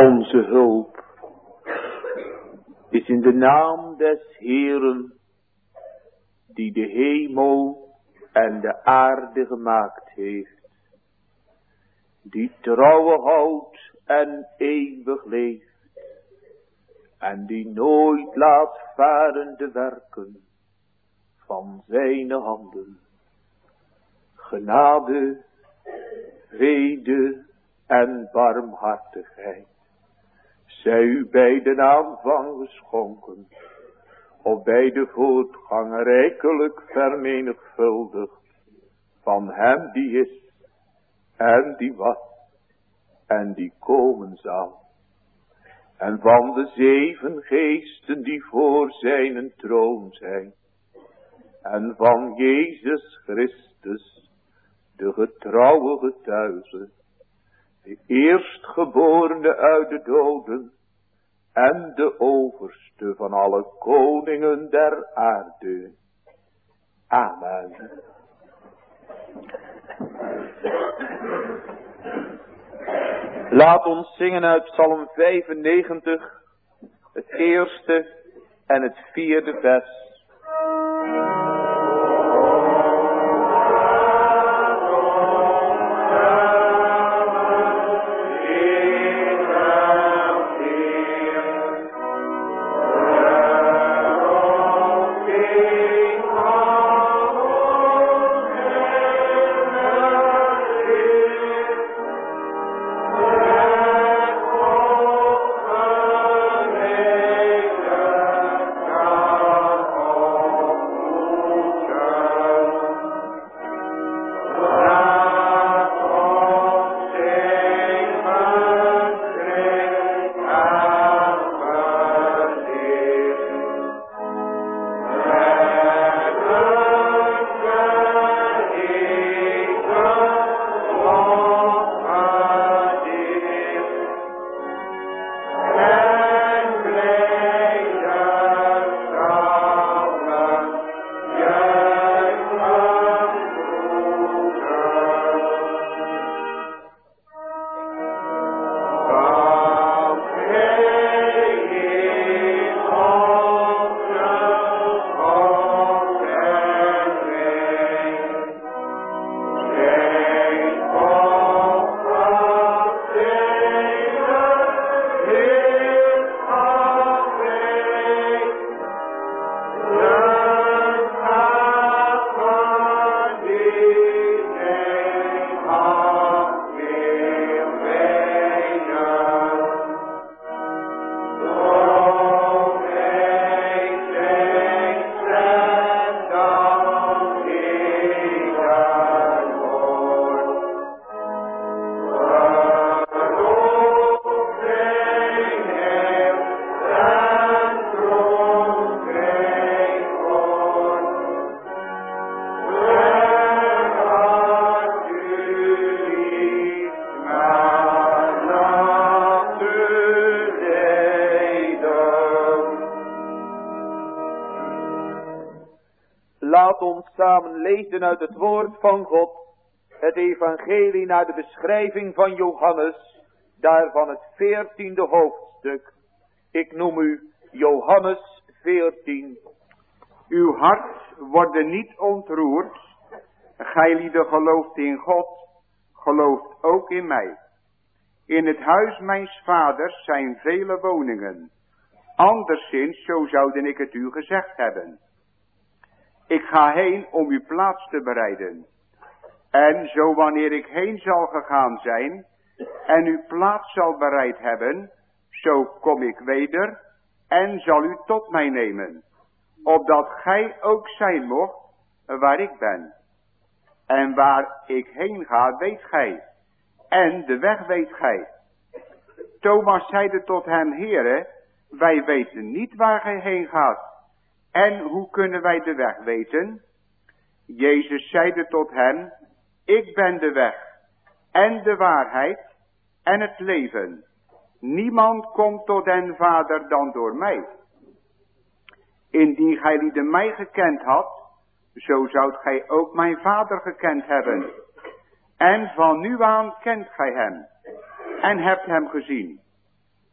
Onze hulp is in de naam des Heeren, die de hemel en de aarde gemaakt heeft, die trouwe houdt en eeuwig leeft, en die nooit laat varen de werken van zijn handen. Genade, vrede en barmhartigheid zij u bij de aanvang geschonken, of bij de voortgang rijkelijk vermenigvuldigd, van hem die is, en die was, en die komen zal, en van de 7 geesten die voor zijn troon zijn, en van Jezus Christus, de getrouwe getuige, de eerstgeborene uit de doden en de overste van alle koningen der aarde. Amen. Laat ons zingen uit Psalm 95, het eerste en het 4e vers. Laat ons samen lezen uit het woord van God, het evangelie naar de beschrijving van Johannes, daarvan het 14e hoofdstuk. Ik noem u Johannes 14. Uw hart wordt niet ontroerd, gijlieden gelooft in God, gelooft ook in mij. In het huis mijns vaders zijn vele woningen, anderszins zo zouden ik het u gezegd hebben. Ik ga heen om uw plaats te bereiden. En zo wanneer ik heen zal gegaan zijn en uw plaats zal bereid hebben, zo kom ik weder en zal u tot mij nemen, opdat gij ook zijn mocht waar ik ben. En waar ik heen ga, weet gij, en de weg weet gij. Thomas zeide tot hem, Heere, wij weten niet waar gij heen gaat. En hoe kunnen wij de weg weten? Jezus zeide tot hem, ik ben de weg en de waarheid en het leven. Niemand komt tot den Vader dan door mij. Indien gij lieden mij gekend had, zo zoudt gij ook mijn Vader gekend hebben. En van nu aan kent gij hem en hebt hem gezien.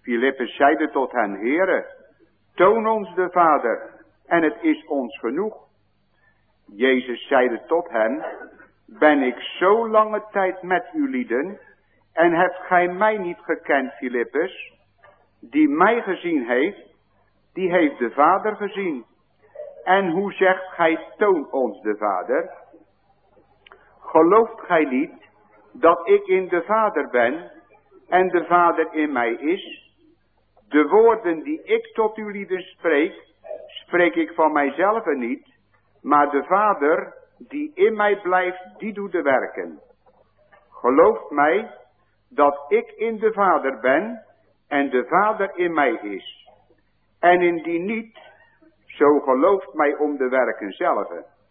Filippus zeide tot hen, Heere, toon ons de Vader, en het is ons genoeg. Jezus zeide tot hen, ben ik zo lange tijd met u lieden, en hebt gij mij niet gekend, Filippus? Die mij gezien heeft, die heeft de Vader gezien. En hoe zegt gij, toon ons de Vader? Gelooft gij niet dat ik in de Vader ben en de Vader in mij is? De woorden die ik tot u lieden spreek, spreek ik van mijzelf niet, maar de Vader die in mij blijft, die doet de werken. Gelooft mij dat ik in de Vader ben en de Vader in mij is. En indien niet, zo gelooft mij om de werken zelf.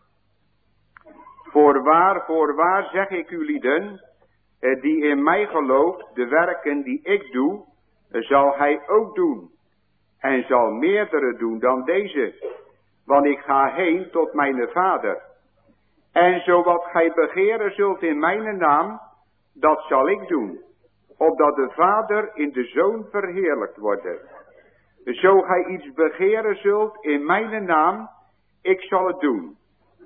Voorwaar zeg ik u lieden, die in mij gelooft, de werken die ik doe, zal hij ook doen. En zal meerdere doen dan deze, want ik ga heen tot mijn Vader. En zo wat gij begeren zult in mijn naam, dat zal ik doen, opdat de Vader in de Zoon verheerlijkt wordt. Zo gij iets begeren zult in mijn naam, ik zal het doen.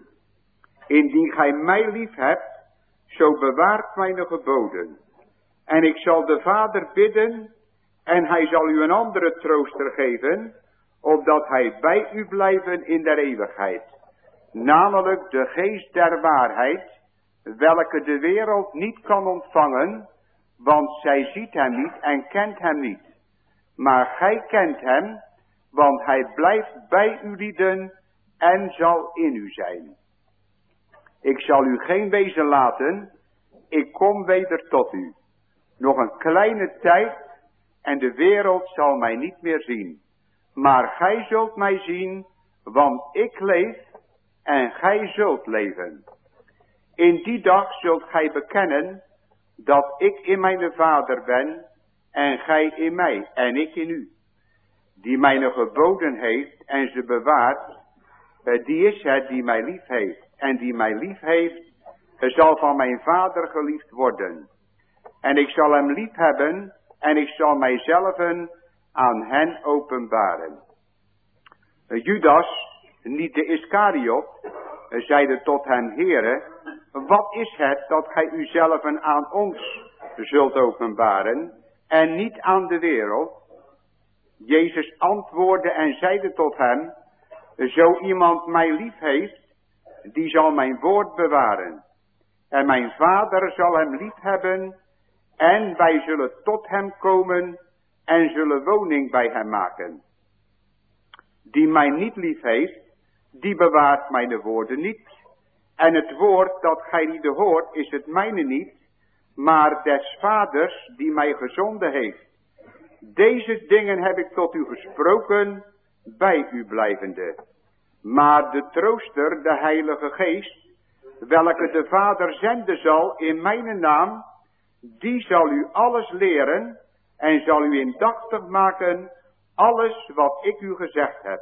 Indien gij mij lief hebt, zo bewaart mijn geboden. En ik zal de Vader bidden, en hij zal u een andere trooster geven, opdat hij bij u blijven in der eeuwigheid. Namelijk de geest der waarheid, welke de wereld niet kan ontvangen, want zij ziet hem niet en kent hem niet. Maar gij kent hem, want hij blijft bij u lieden en zal in u zijn. Ik zal u geen wezen laten, ik kom weder tot u. Nog een kleine tijd en de wereld zal mij niet meer zien. Maar gij zult mij zien, want ik leef en gij zult leven. In die dag zult gij bekennen dat ik in mijn Vader ben en gij in mij en ik in u. Die mijn geboden heeft en ze bewaart, die is het die mij lief heeft. En die mij lief heeft, zal van mijn Vader geliefd worden. En ik zal hem lief hebben en ik zal mijzelf aan hen openbaren. Judas, niet de Iskariot, zeide tot hem, Heere, wat is het dat gij uzelf aan ons zult openbaren en niet aan de wereld? Jezus antwoordde en zeide tot hem, zo iemand mij lief heeft, die zal mijn woord bewaren. En mijn Vader zal hem lief hebben, en wij zullen tot hem komen en zullen woning bij hem maken. Die mij niet lief heeft, die bewaart mijn woorden niet. En het woord dat gij niet hoort, is het mijne niet, maar des Vaders die mij gezonden heeft. Deze dingen heb ik tot u gesproken, bij u blijvende. Maar de trooster, de Heilige Geest, welke de Vader zenden zal in mijn naam, die zal u alles leren en zal u indachtig maken alles wat ik u gezegd heb.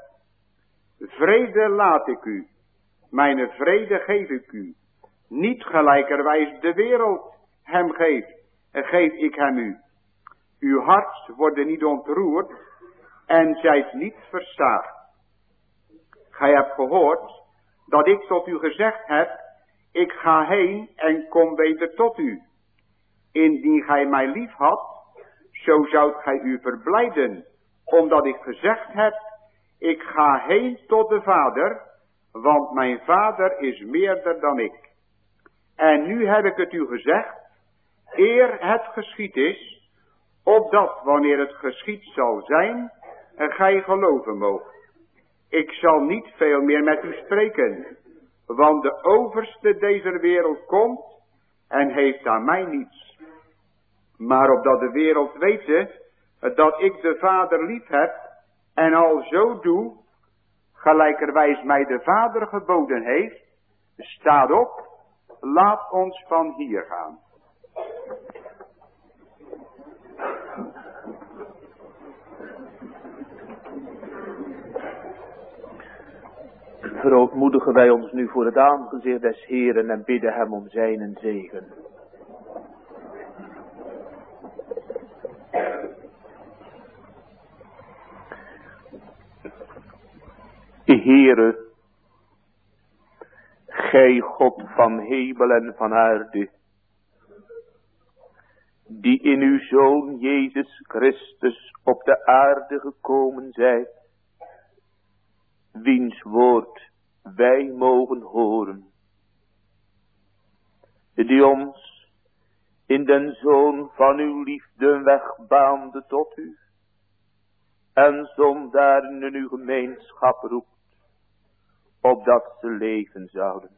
Vrede laat ik u, mijn vrede geef ik u. Niet gelijkerwijs de wereld hem geeft, geef ik hem u. Uw hart wordt niet ontroerd en zijt niet verstaagd. Gij hebt gehoord dat ik tot u gezegd heb, ik ga heen en kom weder tot u. Indien gij mij lief had, zo zoudt gij u verblijden, omdat ik gezegd heb, ik ga heen tot de Vader, want mijn Vader is meerder dan ik. En nu heb ik het u gezegd, eer het geschied is, opdat wanneer het geschied zal zijn, gij geloven moogt. Ik zal niet veel meer met u spreken, want de overste deze wereld komt en heeft aan mij niets. Maar opdat de wereld wete dat ik de Vader lief heb en al zo doe, gelijkerwijs mij de Vader geboden heeft, staat op, laat ons van hier gaan. Verootmoedigen wij ons nu voor het aangezicht des Heeren en bidden hem om zijn zegen. Heere, gij God van hemel en van aarde, die in uw Zoon Jezus Christus op de aarde gekomen zijt, wiens woord wij mogen horen, die ons in den Zoon van uw liefde een weg baande tot u, en zondaren in uw gemeenschap roept, opdat ze leven zouden.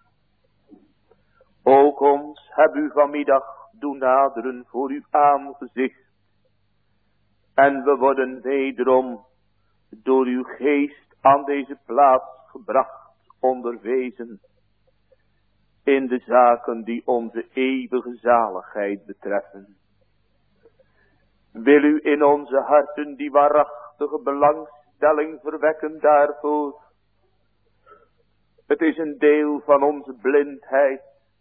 Ook ons heb u vanmiddag doen naderen voor uw aangezicht, en we worden wederom door uw geest aan deze plaats gebracht, onderwezen in de zaken die onze eeuwige zaligheid betreffen. Wil u in onze harten die waarachtige belangstelling verwekken daarvoor. Het is een deel van onze blindheid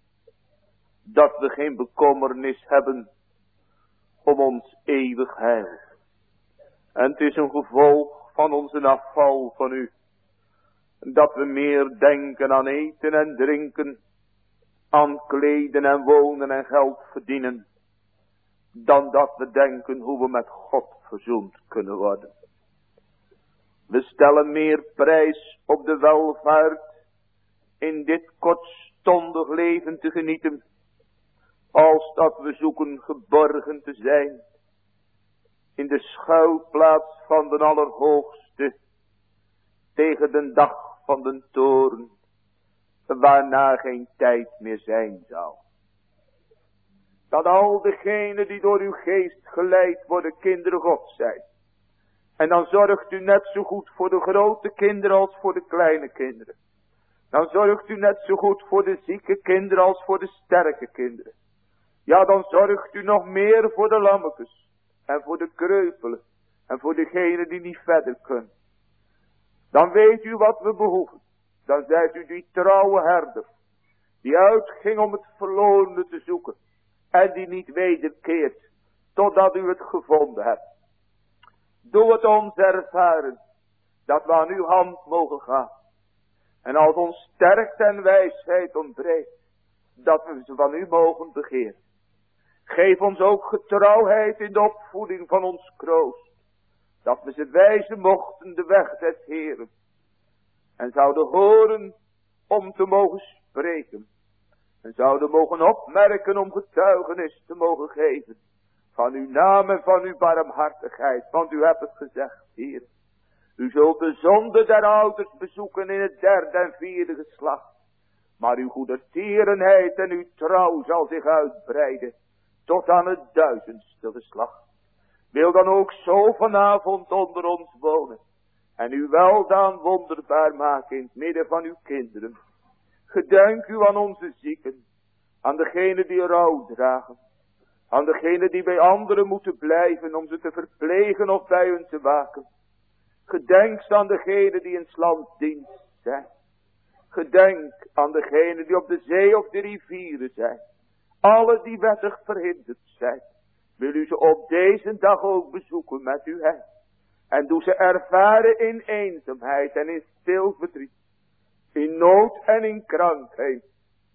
dat we geen bekommernis hebben om ons eeuwig heil. En het is een gevolg van onze afval van u, dat we meer denken aan eten en drinken, aan kleden en wonen en geld verdienen, dan dat we denken hoe we met God verzoend kunnen worden. We stellen meer prijs op de welvaart in dit kortstondig leven te genieten, als dat we zoeken geborgen te zijn in de schuilplaats van de Allerhoogste, tegen de dag van de toorn, waarna geen tijd meer zijn zal. Dat al degenen die door uw geest geleid worden kinderen Gods zijn. En dan zorgt u net zo goed voor de grote kinderen als voor de kleine kinderen. Dan zorgt u net zo goed voor de zieke kinderen als voor de sterke kinderen. Ja, dan zorgt u nog meer voor de lammetjes en voor de kreupelen en voor degenen die niet verder kunnen. Dan weet u wat we behoeven. Dan zijt u die trouwe herder, die uitging om het verlorene te zoeken en die niet wederkeert totdat u het gevonden hebt. Doe het ons ervaren dat we aan uw hand mogen gaan. En als ons sterkte en wijsheid ontbreekt, dat we ze van u mogen begeren. Geef ons ook getrouwheid in de opvoeding van ons kroost, dat we ze wijzen mochten de weg des Heeren. En zouden horen om te mogen spreken. En zouden mogen opmerken om getuigenis te mogen geven. Van uw naam en van uw barmhartigheid. Want u hebt het gezegd, Heer. U zult de zonde der ouders bezoeken in het derde en vierde geslacht. Maar uw goedertierenheid en uw trouw zal zich uitbreiden tot aan het 1000ste geslacht. Wil dan ook zo vanavond onder ons wonen. En uw weldaan wonderbaar maken in het midden van uw kinderen. Gedenk u aan onze zieken. Aan degenen die rouw dragen. Aan degenen die bij anderen moeten blijven om ze te verplegen of bij hun te waken. Gedenk aan degenen die in 's lands dienst zijn. Gedenk aan degenen die op de zee of de rivieren zijn. Alle die wettig verhinderd zijn. Wil u ze op deze dag ook bezoeken met uw hand. En doe ze ervaren in eenzaamheid en in stil verdriet. In nood en in krankheid.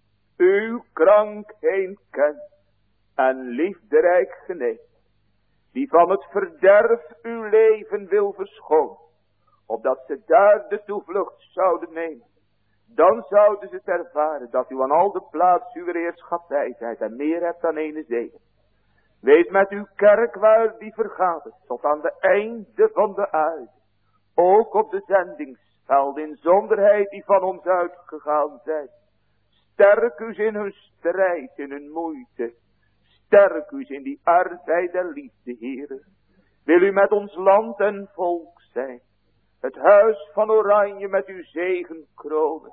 Uw krankheid kent. En liefderijk geneest. Die van het verderf uw leven wil verschonen. Opdat ze daar de toevlucht zouden nemen. Dan zouden ze het ervaren dat u aan al de plaats uw heerschappij zijt. En meer hebt dan ene zegen. Wees met uw kerk waar die vergadert, tot aan de einde van de aarde. Ook op de zendingsveld in zonderheid die van ons uitgegaan zijn. Sterk u in hun strijd, in hun moeite. Sterk u in die arbeid der liefde, Heere. Wil u met ons land en volk zijn. Het huis van Oranje met uw zegen kronen.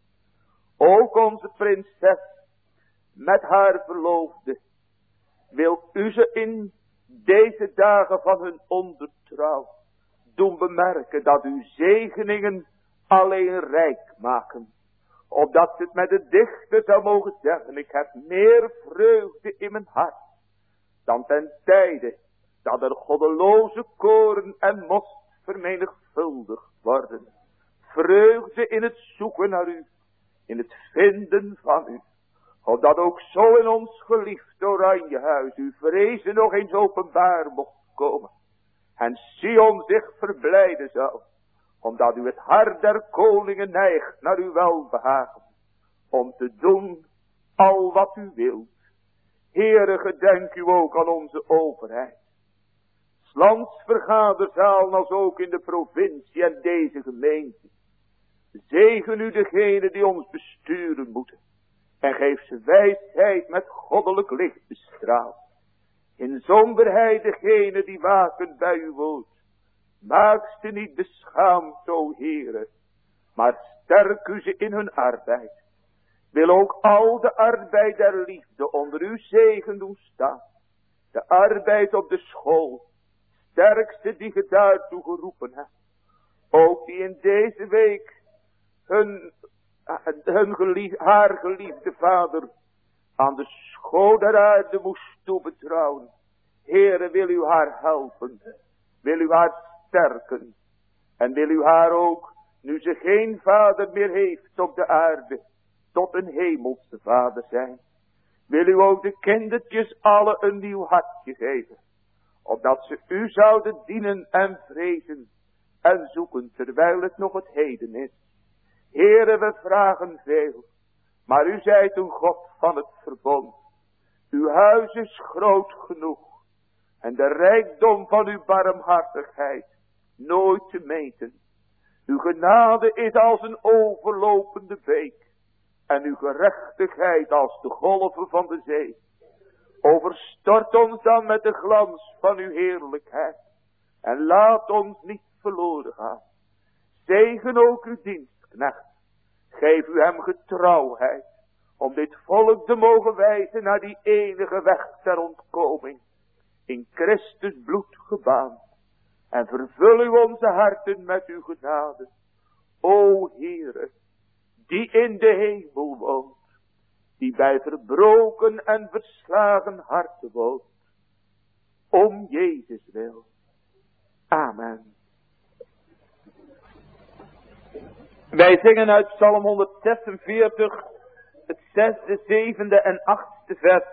Ook onze prinses met haar verloofde. Wil u ze in deze dagen van hun ondertrouw doen bemerken dat uw zegeningen alleen rijk maken. Opdat ze het met de dichter zou mogen zeggen, ik heb meer vreugde in mijn hart dan ten tijde dat er goddeloze koren en most vermenigvuldigd worden. vreugde in het zoeken naar u. In het vinden van u. Opdat ook zo in ons geliefd Oranjehuis uw vrezen nog eens openbaar mocht komen. En Sion zich verblijden zou. Omdat u het hart der koningen neigt naar uw welbehagen. Om te doen al wat u wilt. Heere, gedenk u ook aan onze overheid. 's Lands vergaderzaal als ook in de provincie en deze gemeente. Zegen u degene die ons besturen moeten. En geef ze wijsheid met goddelijk licht bestraald. In somberheid degene die waken bij uw woord. Maak ze niet beschaamd, o Heere. Maar sterk u ze in hun arbeid. Wil ook al de arbeid der liefde onder uw zegen doen staan. De arbeid op de school. Sterkste die ge daartoe geroepen hebt. Ook die in deze week haar geliefde vader aan de school der aarde moest toebetrouwen. Heere, wil u haar helpen. Wil u haar sterken. En wil u haar ook, nu ze geen vader meer heeft op de aarde, tot een hemelse vader zijn. Wil u ook de kindertjes alle een nieuw hartje geven. Opdat ze u zouden dienen en vrezen. En zoeken terwijl het nog het heden is. Heere, we vragen veel. Maar u zijt een God van het verbond. Uw huis is groot genoeg. En de rijkdom van uw barmhartigheid nooit te meten. Uw genade is als een overlopende beek. En uw gerechtigheid als de golven van de zee. Overstort ons dan met de glans van uw heerlijkheid. En laat ons niet verloren gaan. Zegen ook uw dienstknecht. Geef u hem getrouwheid. Om dit volk te mogen wijzen naar die enige weg ter ontkoming. In Christus bloed gebaand. En vervul u onze harten met uw genade. O Heere, die in de hemel woont. Die bij verbroken en verslagen harten woont. Om Jezus wil. Amen. Wij zingen uit Psalm 146, het 6e, 7e en 8e vers.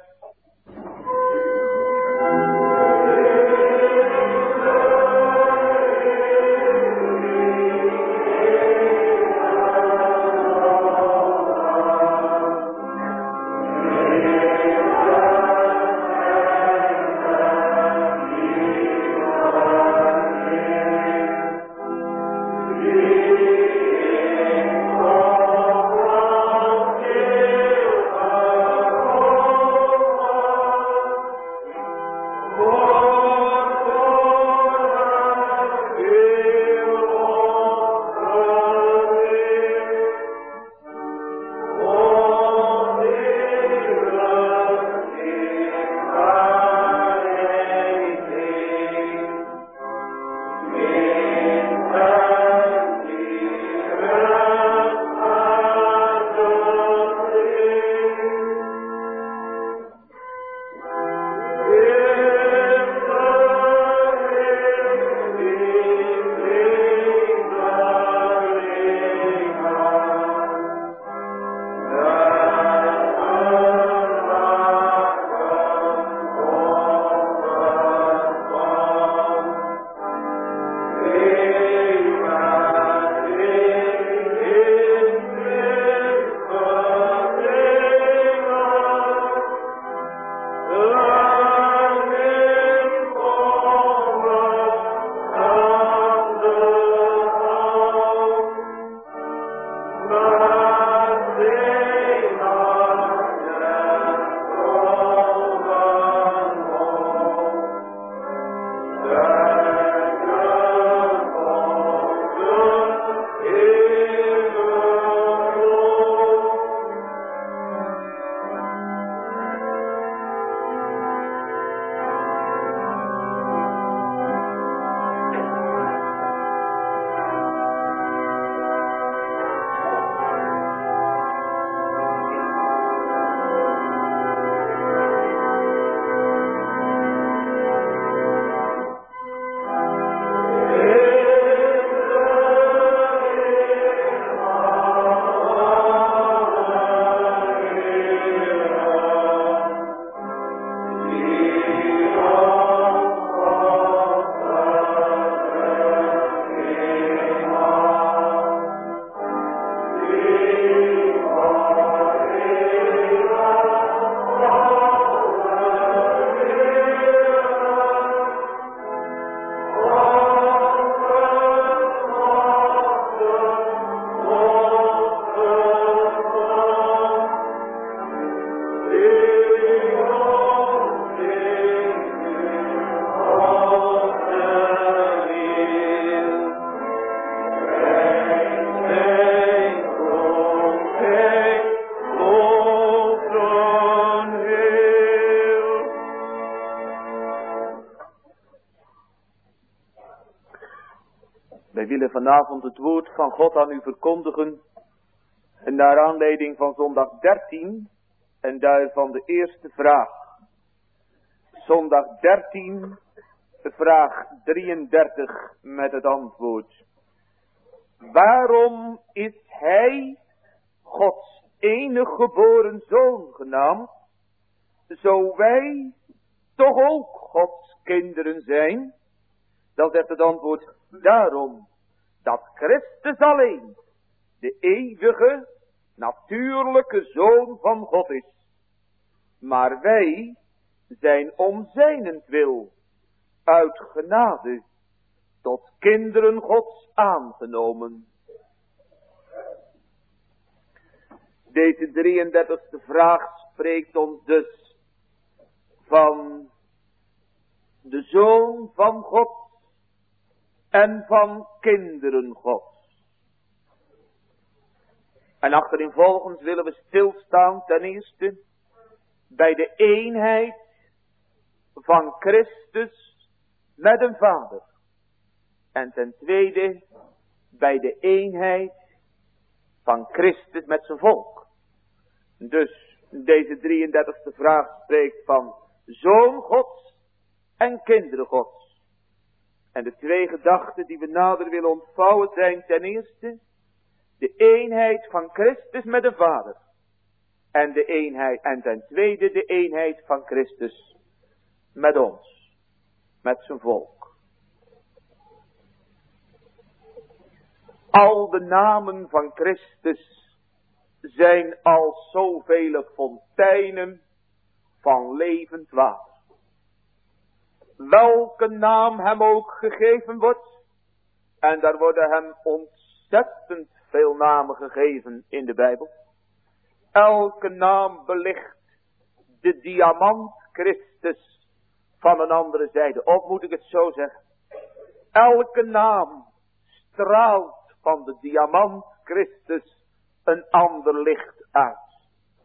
Wij willen vanavond het woord van God aan u verkondigen. En naar aanleiding van zondag 13 en daarvan de eerste vraag. Zondag 13, vraag 33 met het antwoord. Waarom is hij, Gods enige geboren zoon genaamd, zo wij toch ook Gods kinderen zijn? Dan zegt het antwoord, daarom dat Christus alleen de eeuwige, natuurlijke Zoon van God is. Maar wij zijn om zijnentwil uit genade tot kinderen Gods aangenomen. Deze 33e vraag spreekt ons dus van de Zoon van God en van kinderen Gods. En achtereenvolgens willen we stilstaan ten eerste bij de eenheid van Christus met een Vader. En ten tweede bij de eenheid van Christus met zijn volk. Dus deze 33e vraag spreekt van Zoon Gods en kinderen Gods. En de twee gedachten die we nader willen ontvouwen zijn ten eerste de eenheid van Christus met de Vader. En ten tweede de eenheid van Christus met ons, met zijn volk. Al de namen van Christus zijn als zoveel fonteinen van levend water. Welke naam hem ook gegeven wordt, en daar worden hem ontzettend veel namen gegeven in de Bijbel. Elke naam belicht de diamant Christus van een andere zijde. Of moet ik het zo zeggen? Elke naam straalt van de diamant Christus een ander licht uit.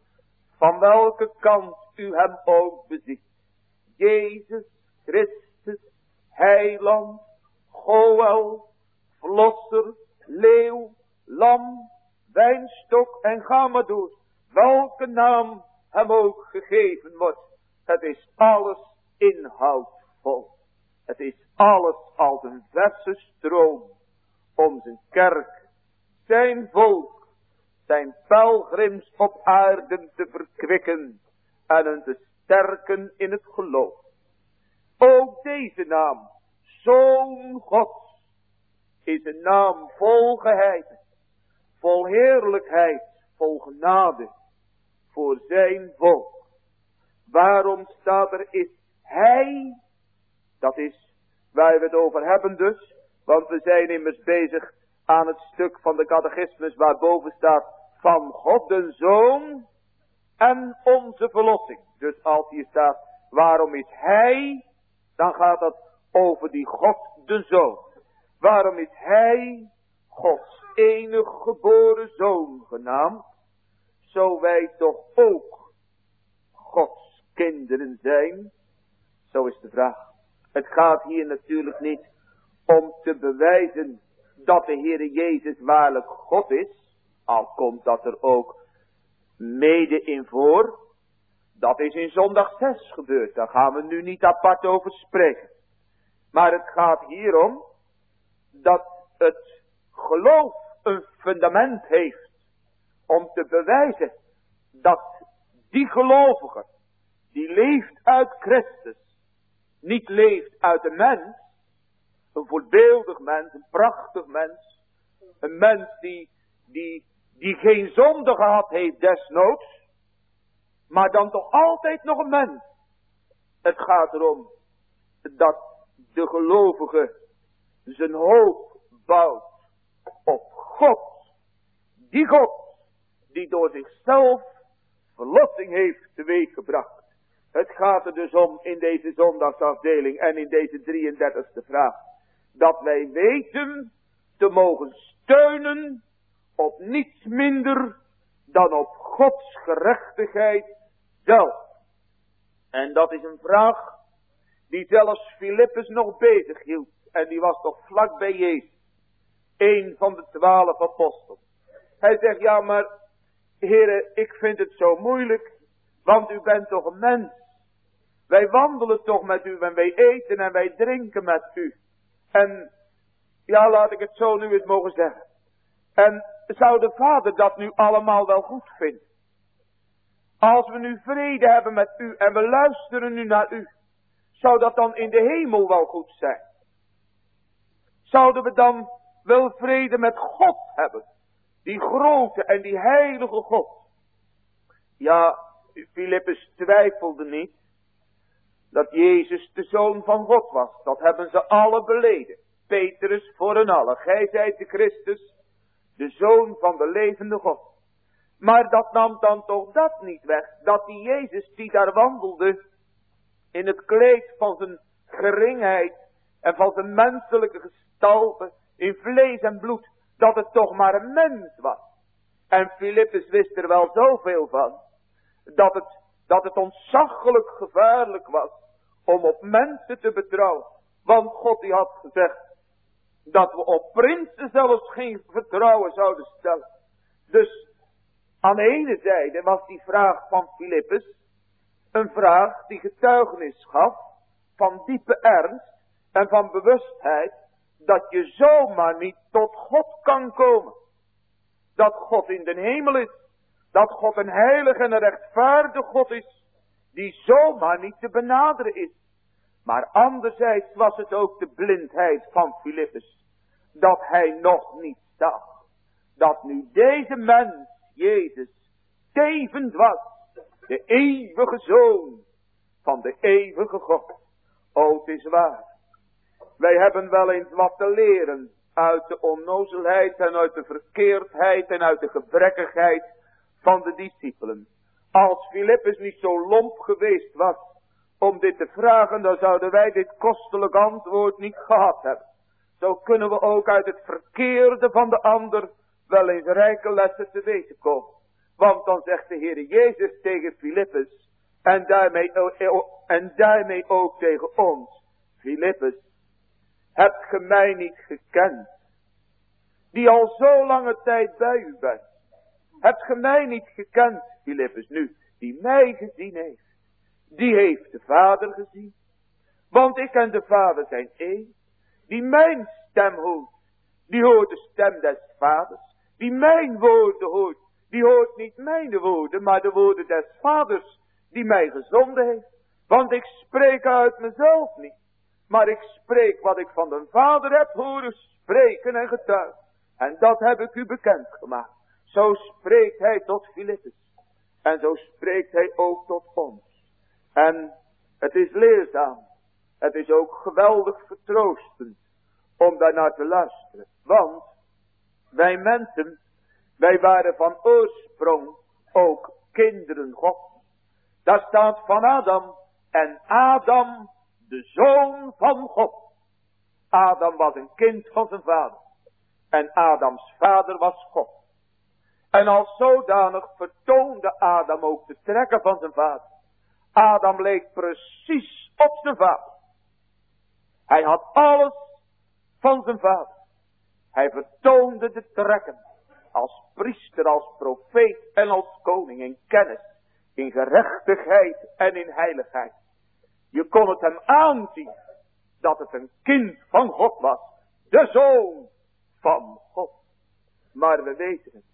Van welke kant u hem ook beziet. Jezus Christus, Heiland, Goël, Verlosser, Leeuw, Lam, Wijnstok en ga maar door. Welke naam hem ook gegeven wordt. Het is alles inhoudvol. Het is alles als een verse stroom om zijn kerk, zijn volk, zijn pelgrims op aarde te verkwikken en hen te sterken in het geloof. Ook deze naam, Zoon Gods, is een naam vol geheid, vol heerlijkheid, vol genade voor zijn volk. Waarom staat er is hij, dat is waar we het over hebben dus, want we zijn immers bezig aan het stuk van de catechismus waarboven staat van God de Zoon en onze verlossing. Dus als hier staat waarom is hij, dan gaat het over die God de Zoon. Waarom is hij Gods enige geboren Zoon genaamd, zo wij toch ook Gods kinderen zijn? Zo is de vraag. Het gaat hier natuurlijk niet om te bewijzen dat de Heere Jezus waarlijk God is, al komt dat er ook mede in voor. Dat is in zondag 6 gebeurd, daar gaan we nu niet apart over spreken. Maar het gaat hier om dat het geloof een fundament heeft om te bewijzen dat die gelovige, die leeft uit Christus, niet leeft uit een mens, een voorbeeldig mens, een prachtig mens, een mens die geen zonde gehad heeft desnoods, maar dan toch altijd nog een mens. Het gaat erom dat de gelovige zijn hoop bouwt op God. Die God die door zichzelf verlossing heeft teweeggebracht. Het gaat er dus om in deze zondagsafdeling en in deze 33e vraag. Dat wij weten te mogen steunen op niets minder dan op Gods gerechtigheid zelf. En dat is een vraag die zelfs Filippus nog bezig hield. En die was toch vlak bij Jezus. een van de 12 apostelen. Hij zegt, ja maar, Heere, ik vind het zo moeilijk, want u bent toch een mens. Wij wandelen toch met u en wij eten en wij drinken met u. En, ja, laat ik het zo nu eens mogen zeggen. En zou de Vader dat nu allemaal wel goed vinden? Als we nu vrede hebben met u en we luisteren nu naar u, zou dat dan in de hemel wel goed zijn? Zouden we dan wel vrede met God hebben? Die grote en die heilige God. Ja, Filippus twijfelde niet dat Jezus de Zoon van God was. Dat hebben ze alle beleden. Petrus voor hen allen. Gij zijt de Christus, de Zoon van de levende God. Maar dat nam dan toch dat niet weg. Dat die Jezus die daar wandelde, in het kleed van zijn geringheid en van zijn menselijke gestalte, in vlees en bloed, dat het toch maar een mens was. En Filippus wist er wel zoveel van, dat het ontzaglijk gevaarlijk was om op mensen te betrouwen. Want God die had gezegd dat we op prinsen zelfs geen vertrouwen zouden stellen. Dus aan de ene zijde was die vraag van Filippus een vraag die getuigenis gaf van diepe ernst en van bewustheid dat je zomaar niet tot God kan komen. Dat God in de hemel is. Dat God een heilige en een rechtvaardige God is. Die zomaar niet te benaderen is. Maar anderzijds was het ook de blindheid van Filippus. Dat hij nog niet zag. Dat nu deze mens, Jezus, tevens was. De eeuwige Zoon van de eeuwige God. O, het is waar. Wij hebben wel eens wat te leren uit de onnozelheid en uit de verkeerdheid en uit de gebrekkigheid van de discipelen. Als Filippus niet zo lomp geweest was om dit te vragen, dan zouden wij dit kostelijk antwoord niet gehad hebben. Zo kunnen we ook uit het verkeerde van de ander wel eens rijke lessen te weten komen. Want dan zegt de Heer Jezus tegen Filippus en daarmee ook tegen ons. Filippus, hebt ge mij niet gekend, die al zo lange tijd bij u bent? Hebt ge mij niet gekend, Filippus, nu, die mij gezien heeft? Die heeft de Vader gezien. Want ik en de Vader zijn één. Die mijn stem hoort, die hoort de stem des Vaders. Die mijn woorden hoort, die hoort niet mijn woorden, maar de woorden des Vaders, die mij gezonden heeft. Want ik spreek uit mezelf niet, maar ik spreek wat ik van de Vader heb horen spreken en getuigen. En dat heb ik u bekendgemaakt. Zo spreekt hij tot Filippus. En zo spreekt hij ook tot ons. En het is leerzaam. Het is ook geweldig vertroostend om daarnaar te luisteren. Want wij mensen, wij waren van oorsprong ook kinderen God. Daar staat van Adam en Adam de Zoon van God. Adam was een kind van zijn vader. En Adams vader was God. En als zodanig vertoonde Adam ook de trekken van zijn vader. Adam leek precies op zijn vader. Hij had alles van zijn vader. Hij vertoonde de trekken. Als priester, als profeet en als koning in kennis. In gerechtigheid en in heiligheid. Je kon het hem aanzien dat het een kind van God was. De Zoon van God. Maar we weten het.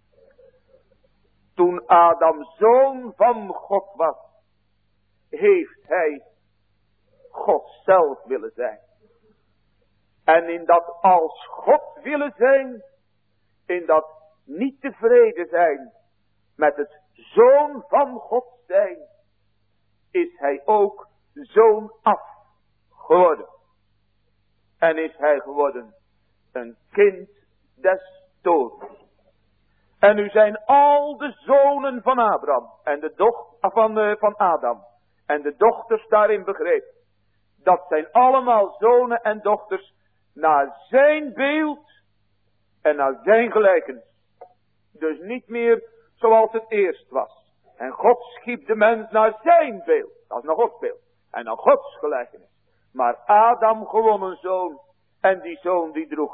Toen Adam Zoon van God was, heeft hij God zelf willen zijn. En in dat als God willen zijn, in dat niet tevreden zijn met het Zoon van God zijn, is hij ook zoon af geworden. En is hij geworden een kind des doods. En nu zijn al de zonen van Abraham en van Adam en de dochters daarin begrepen. Dat zijn allemaal zonen en dochters naar zijn beeld en naar zijn gelijkenis. Dus niet meer zoals het eerst was. En God schiep de mens naar zijn beeld. Dat is naar Gods beeld. En naar Gods gelijkenis. Maar Adam gewoon een zoon. En die zoon die droeg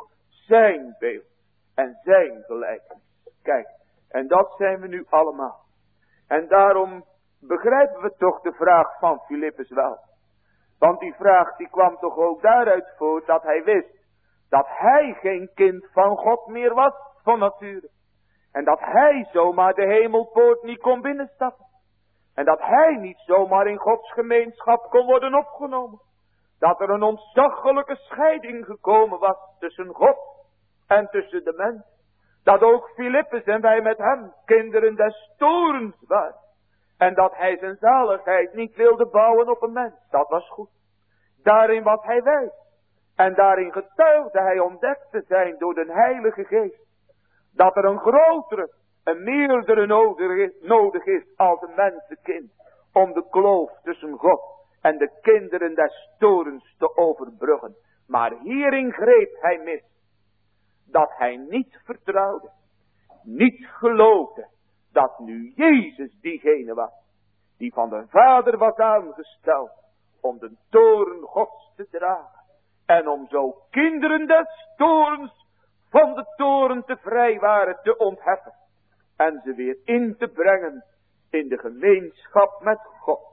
zijn beeld en zijn gelijkenis. Kijk, en dat zijn we nu allemaal. En daarom begrijpen we toch de vraag van Filippus wel. Want die vraag die kwam toch ook daaruit voort dat hij wist dat hij geen kind van God meer was van nature. En dat hij zomaar de hemelpoort niet kon binnenstappen. En dat hij niet zomaar in Gods gemeenschap kon worden opgenomen. Dat er een ontzaglijke scheiding gekomen was tussen God en tussen de mens. Dat ook Filippus en wij met hem kinderen des torens waren. En dat hij zijn zaligheid niet wilde bouwen op een mens. Dat was goed. Daarin was hij wijs. En daarin getuigde hij ontdekt te zijn door de Heilige Geest. Dat er een grotere, een meerdere nodig is als een mensenkind. Om de kloof tussen God en de kinderen des torens te overbruggen. Maar hierin greep hij mis. Dat hij niet vertrouwde. Niet geloofde. Dat nu Jezus diegene was. Die van de Vader was aangesteld. Om de toren Gods te dragen. En om zo kinderen des torens van de toren te vrijwaren te ontheffen. En ze weer in te brengen in de gemeenschap met God.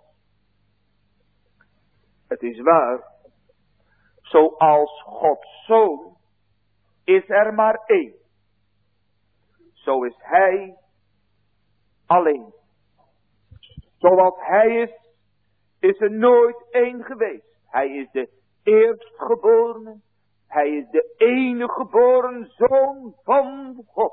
Het is waar. Zoals Gods Zoon is er maar één. Zo is hij alleen. Zoals hij is er nooit één geweest. Hij is de eerstgeborene. Hij is de enige geboren Zoon van God.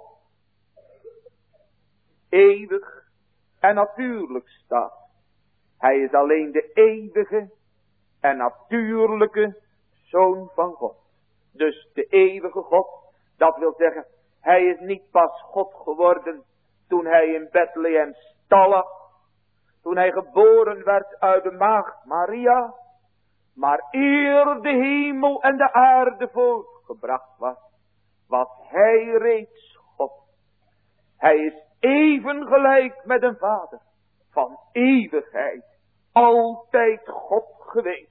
Eeuwig en natuurlijk staat. Hij is alleen de eeuwige en natuurlijke Zoon van God. Dus de eeuwige God, dat wil zeggen, hij is niet pas God geworden toen hij in Bethlehem stal. Toen hij geboren werd uit de maagd Maria. Maar eer de hemel en de aarde voortgebracht was hij reeds God. Hij is even gelijk met een vader. Van eeuwigheid. Altijd God geweest.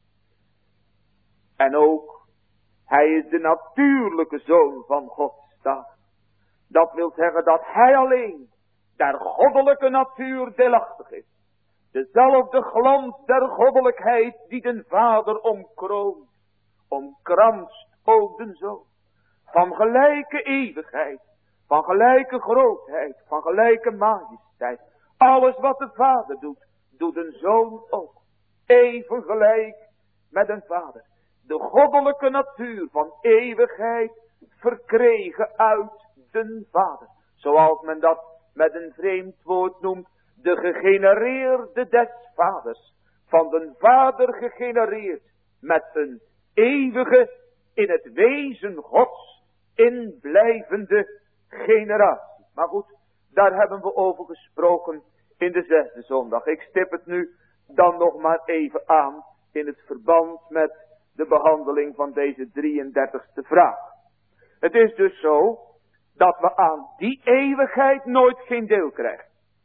En ook, hij is de natuurlijke Zoon van God staat. Dat wil zeggen dat hij alleen der goddelijke natuur deelachtig is. Dezelfde glans der goddelijkheid die den Vader omkroont, omkranst ook den Zoon. Van gelijke eeuwigheid, van gelijke grootheid, van gelijke majesteit. Alles wat de Vader doet, doet een Zoon ook. Even gelijk met een Vader. De goddelijke natuur van eeuwigheid verkregen uit den Vader. Zoals men dat met een vreemd woord noemt. De gegenereerde des vaders. Van den Vader gegenereerd. Met een eeuwige in het wezen Gods inblijvende generatie. Maar goed, daar hebben we over gesproken in de 6e zondag. Ik stip het nu dan nog maar even aan in het verband met de behandeling van deze 33e vraag. Het is dus zo dat we aan die eeuwigheid nooit geen deel krijgen.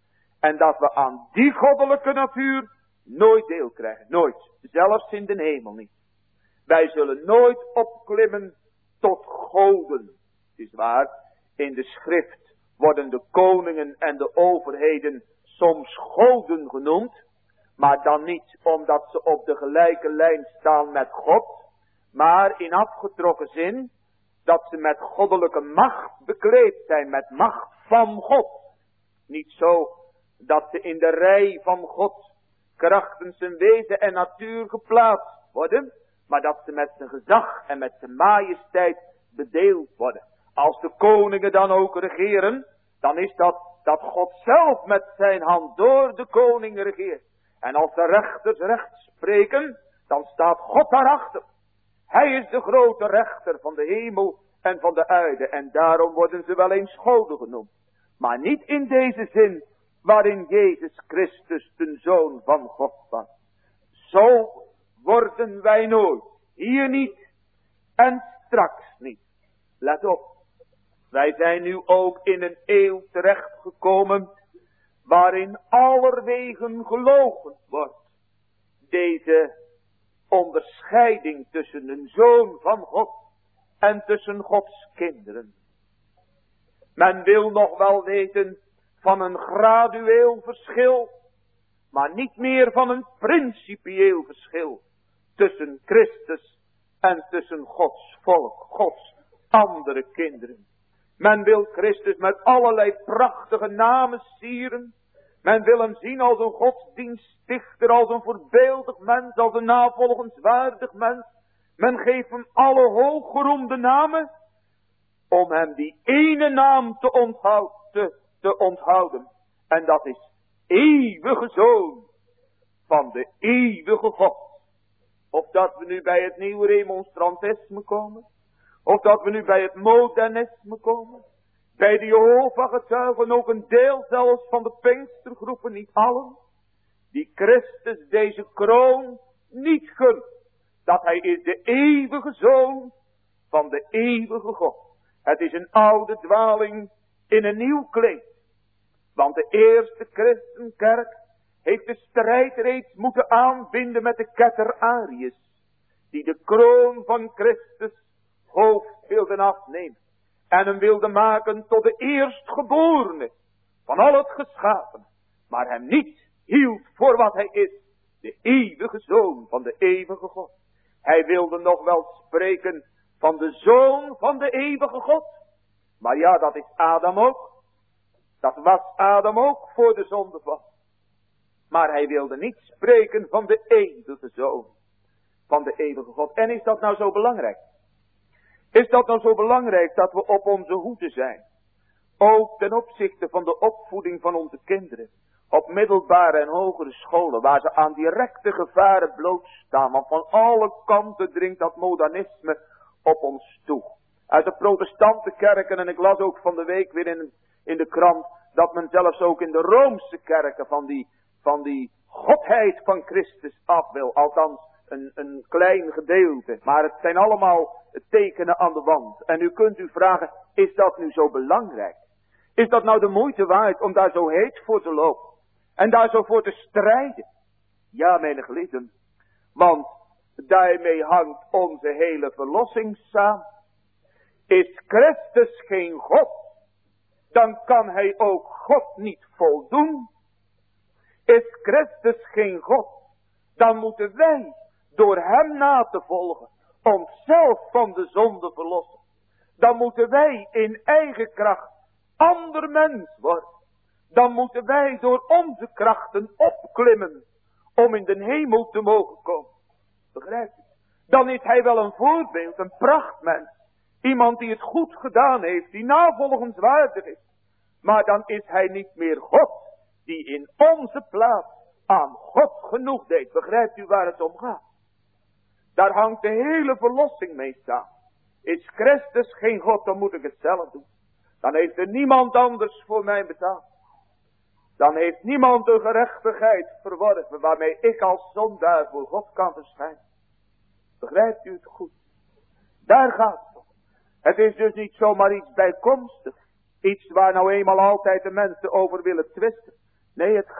En dat we aan die goddelijke natuur nooit deel krijgen. Nooit. Zelfs in de hemel niet. Wij zullen nooit opklimmen tot goden. Het is waar, in de schrift worden de koningen en de overheden soms goden genoemd. Maar dan niet omdat ze op de gelijke lijn staan met God. Maar in afgetrokken zin dat ze met goddelijke macht bekleed zijn. Met macht van God. Niet zo dat ze in de rij van God krachtens zijn wezen en natuur geplaatst worden. Maar dat ze met zijn gezag en met zijn majesteit bedeeld worden. Als de koningen dan ook regeren, dan is dat God zelf met zijn hand door de koning regeert. En als de rechters recht spreken, dan staat God daarachter. Hij is de grote rechter van de hemel en van de aarde. En daarom worden ze wel eens goden genoemd. Maar niet in deze zin waarin Jezus Christus de Zoon van God was. Zo worden wij nooit. Hier niet en straks niet. Let op. Wij zijn nu ook in een eeuw terechtgekomen waarin allerwegen gelogen wordt. Deze onderscheiding tussen een Zoon van God en tussen Gods kinderen. Men wil nog wel weten van een gradueel verschil, maar niet meer van een principieel verschil tussen Christus en tussen Gods volk, Gods andere kinderen. Men wil Christus met allerlei prachtige namen sieren. Men wil hem zien als een godsdienststichter, als een voorbeeldig mens, als een navolgenswaardig mens. Men geeft hem alle hooggeroemde namen, om hem die ene naam te onthouden. En dat is eeuwige Zoon van de eeuwige God. Of dat we nu bij het nieuwe remonstrantisme komen, of dat we nu bij het modernisme komen, bij de Jehovah-getuigen, ook een deel zelfs van de Pinkstergroepen, niet allen, die Christus deze kroon niet gunt, dat hij is de eeuwige Zoon van de eeuwige God. Het is een oude dwaling in een nieuw kleed. Want de eerste christenkerk heeft de strijd reeds moeten aanbinden met de ketter Arius, die de kroon van Christus hoofd wilden afnemen en hem wilden maken tot de eerstgeborene van al het geschapen, maar hem niet hield voor wat hij is, de eeuwige Zoon van de eeuwige God. Hij wilde nog wel spreken van de Zoon van de eeuwige God, maar ja, dat is Adam ook. Dat was Adam ook voor de zondeval. Maar hij wilde niet spreken van de eeuwige Zoon van de eeuwige God. En is dat nou zo belangrijk? Is dat nou zo belangrijk dat we op onze hoede zijn? Ook ten opzichte van de opvoeding van onze kinderen. Op middelbare en hogere scholen, waar ze aan directe gevaren blootstaan. Want van alle kanten dringt dat modernisme op ons toe. Uit de protestante kerken, en ik las ook van de week weer in de krant, dat men zelfs ook in de Roomse kerken van die godheid van Christus af wil. Althans, een klein gedeelte. Maar het zijn allemaal tekenen aan de wand. En u kunt u vragen, is dat nu zo belangrijk? Is dat nou de moeite waard om daar zo heet voor te lopen? En daar zo voor te strijden? Ja, mijn geliefden. Want daarmee hangt onze hele verlossing samen. Is Christus geen God, dan kan hij ook God niet voldoen. Is Christus geen God, dan moeten wij door hem na te volgen onszelf van de zonde verlossen. Dan moeten wij in eigen kracht ander mens worden. Dan moeten wij door onze krachten opklimmen om in de hemel te mogen komen. Begrijpt u? Dan is hij wel een voorbeeld, een prachtmens. Iemand die het goed gedaan heeft, die navolgenswaardig is. Maar dan is hij niet meer God, die in onze plaats aan God genoeg deed. Begrijpt u waar het om gaat? Daar hangt de hele verlossing mee samen. Is Christus geen God, dan moet ik het zelf doen. Dan heeft er niemand anders voor mij betaald. Dan heeft niemand de gerechtigheid verworven waarmee ik als zondaar voor God kan verschijnen. Begrijpt u het goed? Daar gaat het om. Het is dus niet zomaar iets bijkomstig. Iets waar nou eenmaal altijd de mensen over willen twisten. Nee, het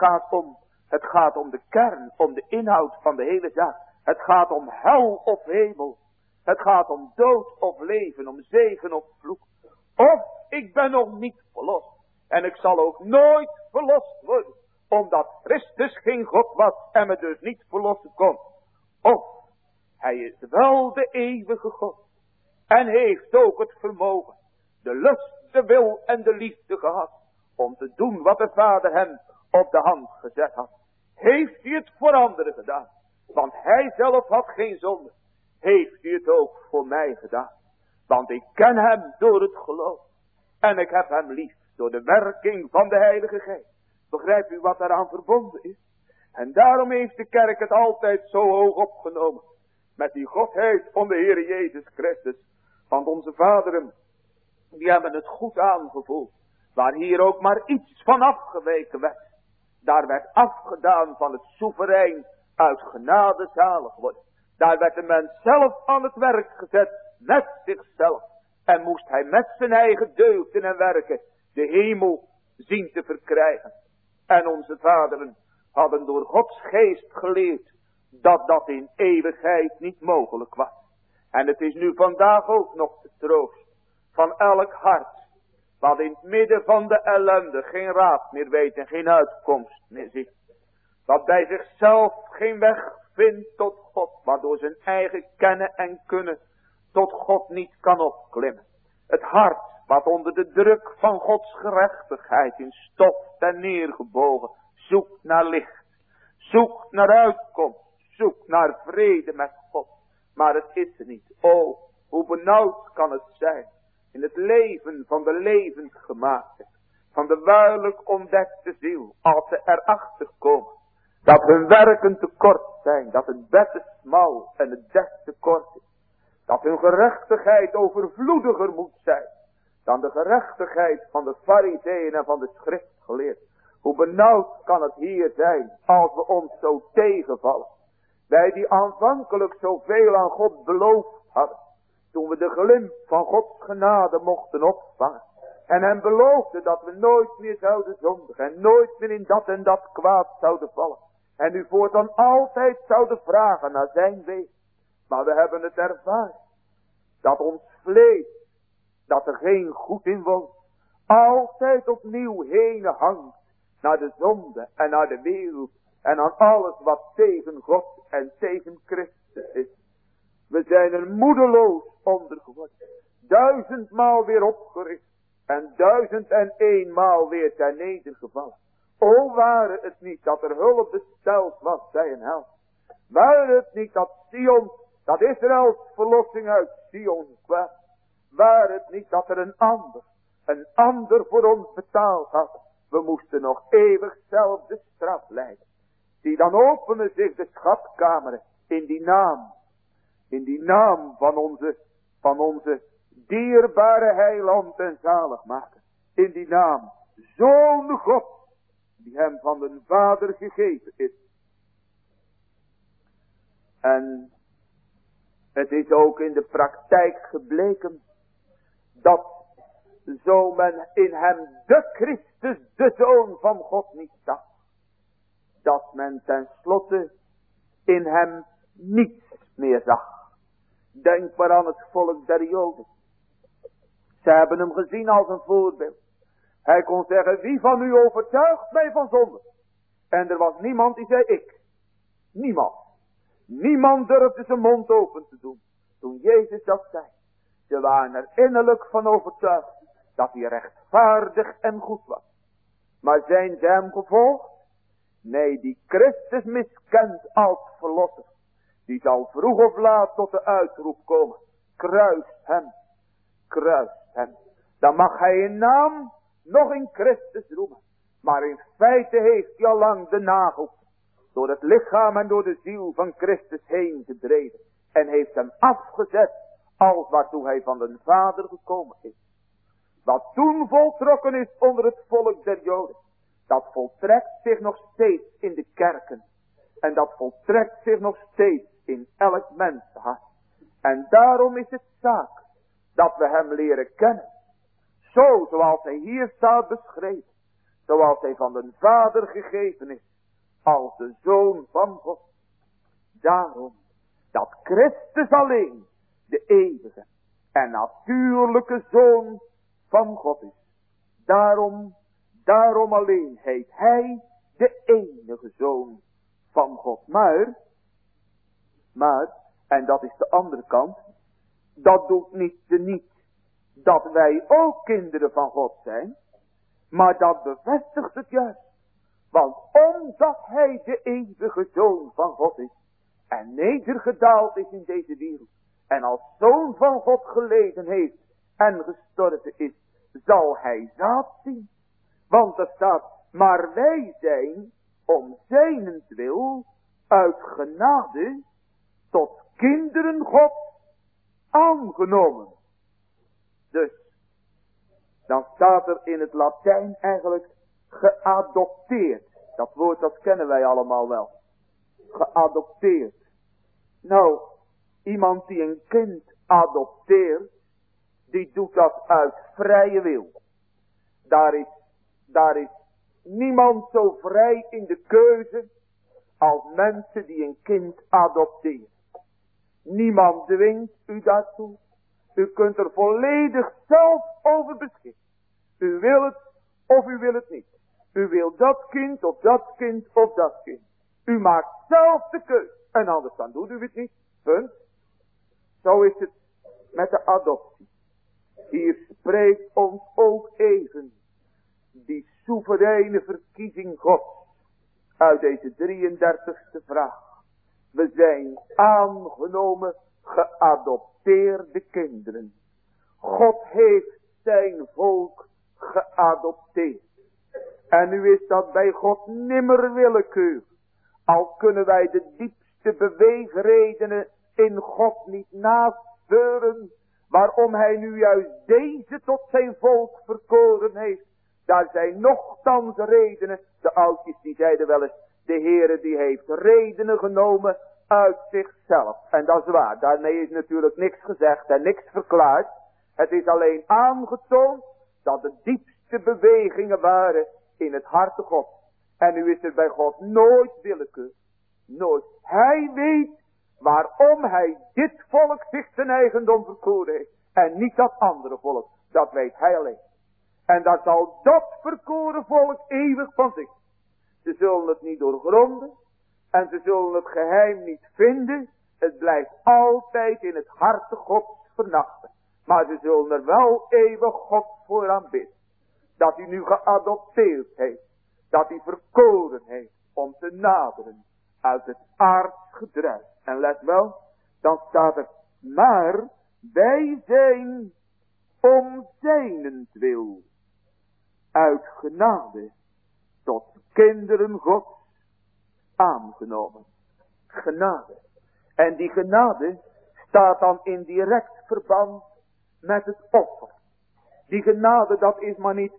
gaat om de kern, om de inhoud van de hele zaak. Het gaat om hel of hemel. Het gaat om dood of leven, om zegen of vloek. Of ik ben nog niet verlost. En ik zal ook nooit verlost worden. Omdat Christus geen God was en me dus niet verlossen kon. Of hij is wel de eeuwige God. En heeft ook het vermogen, de lust, de wil en de liefde gehad. Om te doen wat de Vader hem op de hand gezet had. Heeft hij het voor anderen gedaan. Want hij zelf had geen zonde. Heeft hij het ook voor mij gedaan. Want ik ken hem door het geloof. En ik heb hem lief door de werking van de Heilige Geest. Begrijpt u wat daaraan verbonden is? En daarom heeft de kerk het altijd zo hoog opgenomen. Met die godheid van de Heer Jezus Christus. Want onze vaderen, die hebben het goed aangevoeld. Waar hier ook maar iets van afgeweken werd. Daar werd afgedaan van het soeverein uit genade zalig worden. Daar werd de mens zelf aan het werk gezet met zichzelf. En moest hij met zijn eigen deugden en werken de hemel zien te verkrijgen. En onze vaderen hadden door Gods geest geleerd dat dat in eeuwigheid niet mogelijk was. En het is nu vandaag ook nog de troost van elk hart, wat in het midden van de ellende geen raad meer weet en geen uitkomst meer ziet. Dat bij zichzelf geen weg vindt tot God, waardoor zijn eigen kennen en kunnen tot God niet kan opklimmen. Het hart wat onder de druk van Gods gerechtigheid in stof ten neergebogen zoekt naar licht, zoekt naar uitkomst, zoekt naar vrede met God. Maar het is er niet. O, hoe benauwd kan het zijn in het leven van de levensgemaakte, van de wuilijk ontdekte ziel, als ze erachter komen dat hun werken tekort zijn, dat het bed te smal en het dek te kort is, dat hun gerechtigheid overvloediger moet zijn dan de gerechtigheid van de farizeeën en van de schriftgeleerden. Hoe benauwd kan het hier zijn als we ons zo tegenvallen. Wij die aanvankelijk zoveel aan God beloofd hadden, toen we de glimp van Gods genade mochten opvangen. En hem beloofden dat we nooit meer zouden zondigen en nooit meer in dat en dat kwaad zouden vallen. En u voortaan altijd zouden vragen naar zijn weg. Maar we hebben het ervaren, dat ons vlees, dat er geen goed in woont, altijd opnieuw heen hangt naar de zonde en naar de wereld en aan alles wat tegen God en tegen Christus is. We zijn er moedeloos onder geworden, 1000-maal weer opgericht en 1001 maal weer ter nedergevallen. O, ware het niet dat er hulp besteld was bij een held. Ware het niet dat Sion, dat Israëls verlossing uit Sion kwam. Ware het niet dat er een ander voor ons betaald had. We moesten nog eeuwig zelf de straf lijden. Die dan openen zich de schatkameren in die naam van onze dierbare heiland en zaligmaker. In die naam, Zoon God, die hem van de Vader gegeven is. En het is ook in de praktijk gebleken dat zo men in hem de Christus, de Zoon van God niet zag, dat men tenslotte in hem niets meer zag. Denk maar aan het volk der Joden. Ze hebben hem gezien als een voorbeeld. Hij kon zeggen, wie van u overtuigt mij van zonde? En er was niemand die zei ik. Niemand. Niemand durfde zijn mond open te doen. Toen Jezus dat zei. Ze waren er innerlijk van overtuigd dat hij rechtvaardig en goed was. Maar zijn ze hem gevolgd? Nee, die Christus miskent als verlosser. Die zal vroeg of laat tot de uitroep komen. Kruist hem. Kruist hem. Dan mag hij in naam nog in Christus roemen. Maar in feite heeft hij al lang de nagel door het lichaam en door de ziel van Christus heen gedreven. En heeft hem afgezet als waartoe hij van de Vader gekomen is. Wat toen voltrokken is onder het volk der Joden. Dat voltrekt zich nog steeds in de kerken. En dat voltrekt zich nog steeds in elk mensenhart. En daarom is het zaak dat we hem leren kennen. Zoals hij hier staat beschreven. Zoals hij van de Vader gegeven is. Als de Zoon van God. Daarom dat Christus alleen de eeuwige en natuurlijke Zoon van God is. Daarom alleen heet hij de enige Zoon van God. Maar, en dat is de andere kant, dat doet niet dat wij ook kinderen van God zijn, maar dat bevestigt het juist. Want omdat hij de eeuwige Zoon van God is en nedergedaald is in deze wereld en als Zoon van God geleden heeft en gestorven is, zal hij zaad zien. Want er staat, maar wij zijn om zijnentwil uit genade tot kinderen God aangenomen. Dus, dan staat er in het Latijn eigenlijk geadopteerd. Dat woord dat kennen wij allemaal wel. Geadopteerd. Nou, iemand die een kind adopteert, die doet dat uit vrije wil. Daar is niemand zo vrij in de keuze als mensen die een kind adopteren. Niemand dwingt u daartoe. U kunt er volledig zelf over beschikken. U wil het of u wil het niet. U wil dat kind of dat kind of dat kind. U maakt zelf de keus. En anders dan doet u het niet. Punt. Zo is het met de adoptie. Hier spreekt ons ook even die soevereine verkiezing Gods uit deze 33e vraag. We zijn aangenomen geadopteerde kinderen. God heeft zijn volk geadopteerd. En nu is dat bij God nimmer willekeur. Al kunnen wij de diepste beweegredenen in God niet naspeuren, waarom hij nu juist deze tot zijn volk verkoren heeft. Daar zijn nochtans redenen. De oudjes die zeiden wel eens, de Heere die heeft redenen genomen uit zichzelf. En dat is waar, daarmee is natuurlijk niks gezegd en niks verklaard. Het is alleen aangetoond dat de diepste bewegingen waren in het harte God. En nu is er bij God nooit willekeur. Nooit. Hij weet waarom hij dit volk zich zijn eigendom verkoren heeft. En niet dat andere volk. Dat weet hij alleen. En daar zal dat verkoren volk eeuwig van zich. Ze zullen het niet doorgronden. En ze zullen het geheim niet vinden. Het blijft altijd in het harte Gods vernachten. Maar ze zullen er wel eeuwig God voor aanbidden. Dat hij nu geadopteerd heeft. Dat hij verkoren heeft om te naderen uit het aardsgedruis. En let wel, dan staat er, maar wij zijn om zijnentwil uit genade tot kinderen Gods aangenomen. Genade. En die genade staat dan in direct verband met het offer. Die genade, dat is maar niet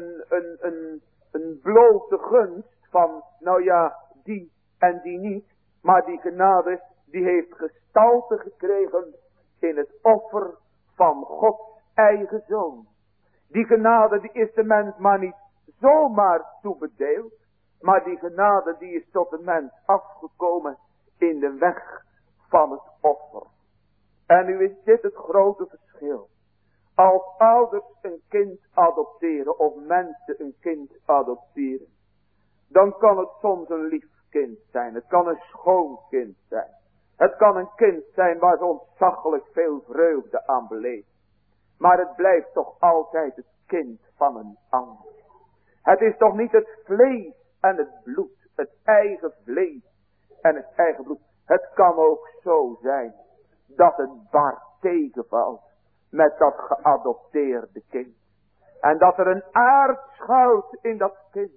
een blote gunst van, nou ja, die en die niet. Maar die genade, die heeft gestalte gekregen in het offer van Gods eigen Zoon. Die genade, die is de mens maar niet zomaar toebedeeld. Maar die genade, die is tot de mens afgekomen in de weg van het offer. En nu is dit het grote verschil. Als ouders een kind adopteren of mensen een kind adopteren, dan kan het soms een lief kind zijn. Het kan een schoon kind zijn. Het kan een kind zijn waar ze ontzaglijk veel vreugde aan beleven. Maar het blijft toch altijd het kind van een ander. Het is toch niet het vlees en het bloed, het eigen vlees en het eigen bloed. Het kan ook zo zijn dat het bar tegenvalt met dat geadopteerde kind. En dat er een aard schuilt in dat kind.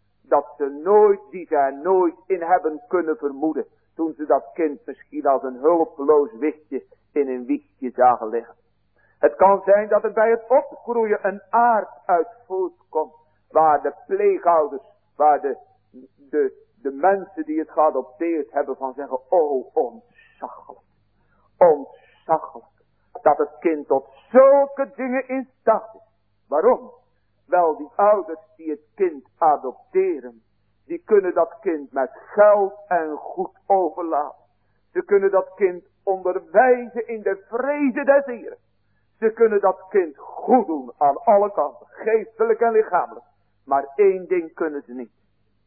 Die ze er nooit in hebben kunnen vermoeden. Toen ze dat kind misschien als een hulpeloos wichtje in een wiegje zagen liggen. Het kan zijn dat er bij het opgroeien een aard uit voortkomt. Waar de pleegouders, waar de mensen die het geadopteerd hebben van zeggen, oh ontzaglijk. Ontzaglijk. Dat het kind tot zulke dingen in staat is. Waarom? Wel, die ouders die het kind adopteren, die kunnen dat kind met geld en goed overlaten. Ze kunnen dat kind onderwijzen in de vrede des Heren. Ze kunnen dat kind goed doen aan alle kanten, geestelijk en lichamelijk. Maar één ding kunnen ze niet.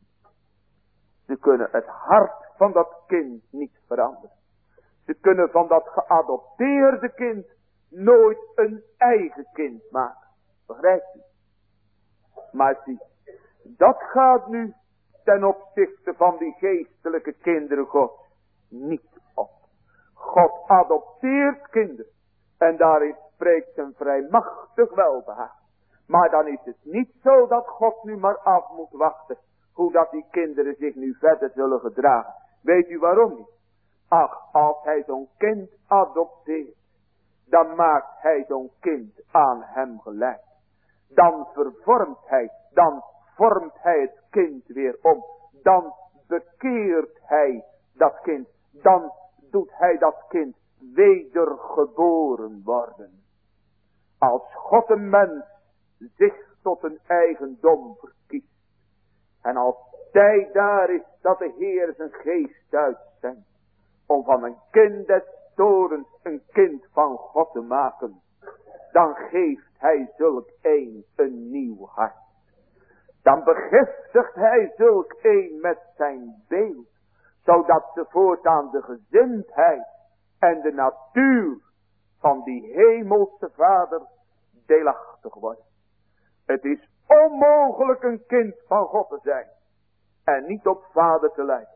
Ze kunnen het hart van dat kind niet veranderen. Ze kunnen van dat geadopteerde kind nooit een eigen kind maken. Begrijpt u? Maar zie, dat gaat nu ten opzichte van die geestelijke kinderen God niet op. God adopteert kinderen. En daarin spreekt een vrij machtig welbehagen. Maar dan is het niet zo dat God nu maar af moet wachten. Hoe dat die kinderen zich nu verder zullen gedragen. Weet u waarom niet? Ach, als hij zo'n kind adopteert. Dan maakt hij zo'n kind aan hem gelijk. Dan vormt hij het kind weer om. Dan bekeert hij dat kind. Dan doet hij dat kind wedergeboren worden. Als God een mens zich tot een eigendom verkiest. En als tijd daar is dat de Heer zijn geest uitzendt. Om van een kind des torens een kind van God te maken, dan geeft hij zulk een nieuw hart. Dan begiftigt hij zulk met zijn beeld, zodat ze voortaan de gezindheid en de natuur van die hemelse Vader deelachtig worden. Het is onmogelijk een kind van God te zijn en niet op Vader te lijken.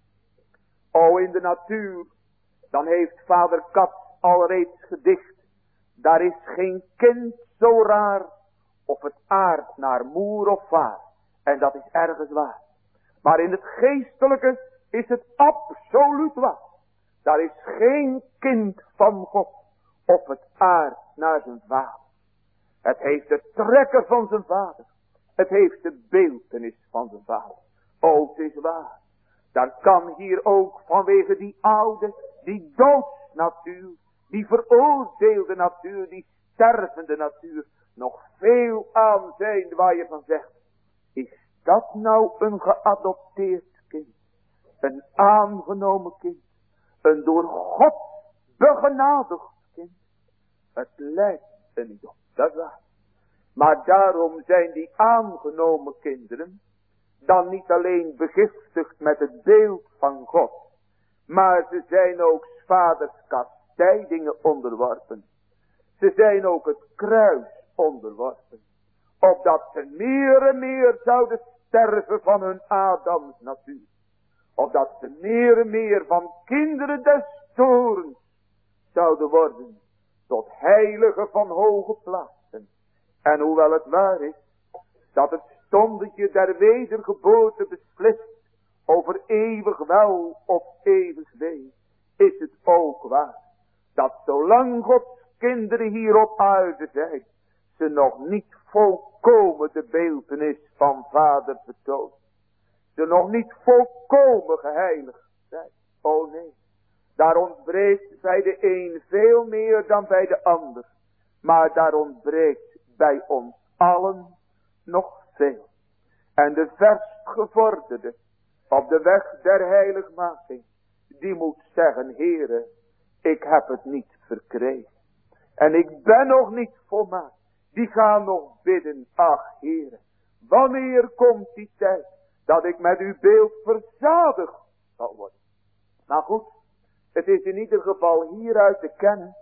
O, in de natuur, dan heeft Vader Kat al reeds gedicht, daar is geen kind zo raar of het aardt naar moer of vader. En dat is ergens waar. Maar in het geestelijke is het absoluut waar. Daar is geen kind van God of het aardt naar zijn vader. Het heeft de trekker van zijn vader. Het heeft de beeltenis van zijn vader. O, het is waar. Daar kan hier ook vanwege die oude, die doodsnatuur, die veroordeelde natuur, die stervende natuur, nog veel aan zijn waar je van zegt. Is dat nou een geadopteerd kind? Een aangenomen kind? Een door God begenadigd kind? Het lijkt er niet op, dat is waar. Maar daarom zijn die aangenomen kinderen dan niet alleen begiftigd met het beeld van God, maar ze zijn ook 's vaders kastijdingen onderworpen. Ze zijn ook het kruis onderworpen, opdat ze meer en meer zouden sterven van hun Adams natuur. Opdat ze meer en meer van kinderen des toorns zouden worden, tot heiligen van hoge plaatsen. En hoewel het waar is, dat het stondetje der wedergeboorte beslist over eeuwig wel of eeuwig wee, is het ook waar, dat zolang Gods kinderen hier op aarde zijn, ze nog niet volkomen de beeltenis van Vader vertonen. Ze nog niet volkomen geheiligd zijn. Oh nee, daar ontbreekt bij de een veel meer dan bij de ander. Maar daar ontbreekt bij ons allen nog veel. En de versgevorderde op de weg der heiligmaking, die moet zeggen, Heere, ik heb het niet verkregen. En ik ben nog niet volmaakt. Die gaan nog bidden, ach Heere, wanneer komt die tijd dat ik met uw beeld verzadigd zal worden. Nou goed, het is in ieder geval hieruit te kennen,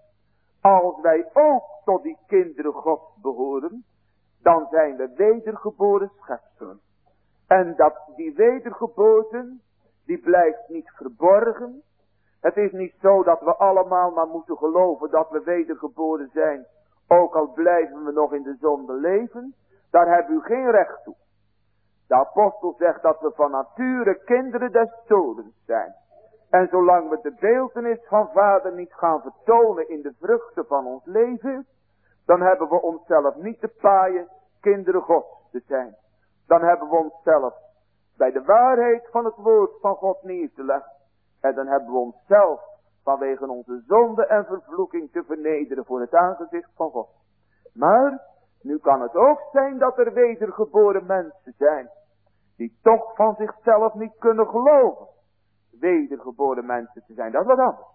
als wij ook tot die kinderen Gods behoren, dan zijn we wedergeboren schepselen. En dat die wedergeboorte, die blijft niet verborgen. Het is niet zo dat we allemaal maar moeten geloven dat we wedergeboren zijn, ook al blijven we nog in de zonde leven. Daar hebben u geen recht toe. De apostel zegt dat we van nature kinderen des toorns zijn. En zolang we de beeltenis van Vader niet gaan vertonen in de vruchten van ons leven, dan hebben we onszelf niet te paaien kinderen Gods te zijn. Dan hebben we onszelf bij de waarheid van het woord van God neer te leggen. En dan hebben we onszelf vanwege onze zonde en vervloeking te vernederen voor het aangezicht van God. Maar nu kan het ook zijn dat er wedergeboren mensen zijn, die toch van zichzelf niet kunnen geloven wedergeboren mensen te zijn. Dat is wat anders.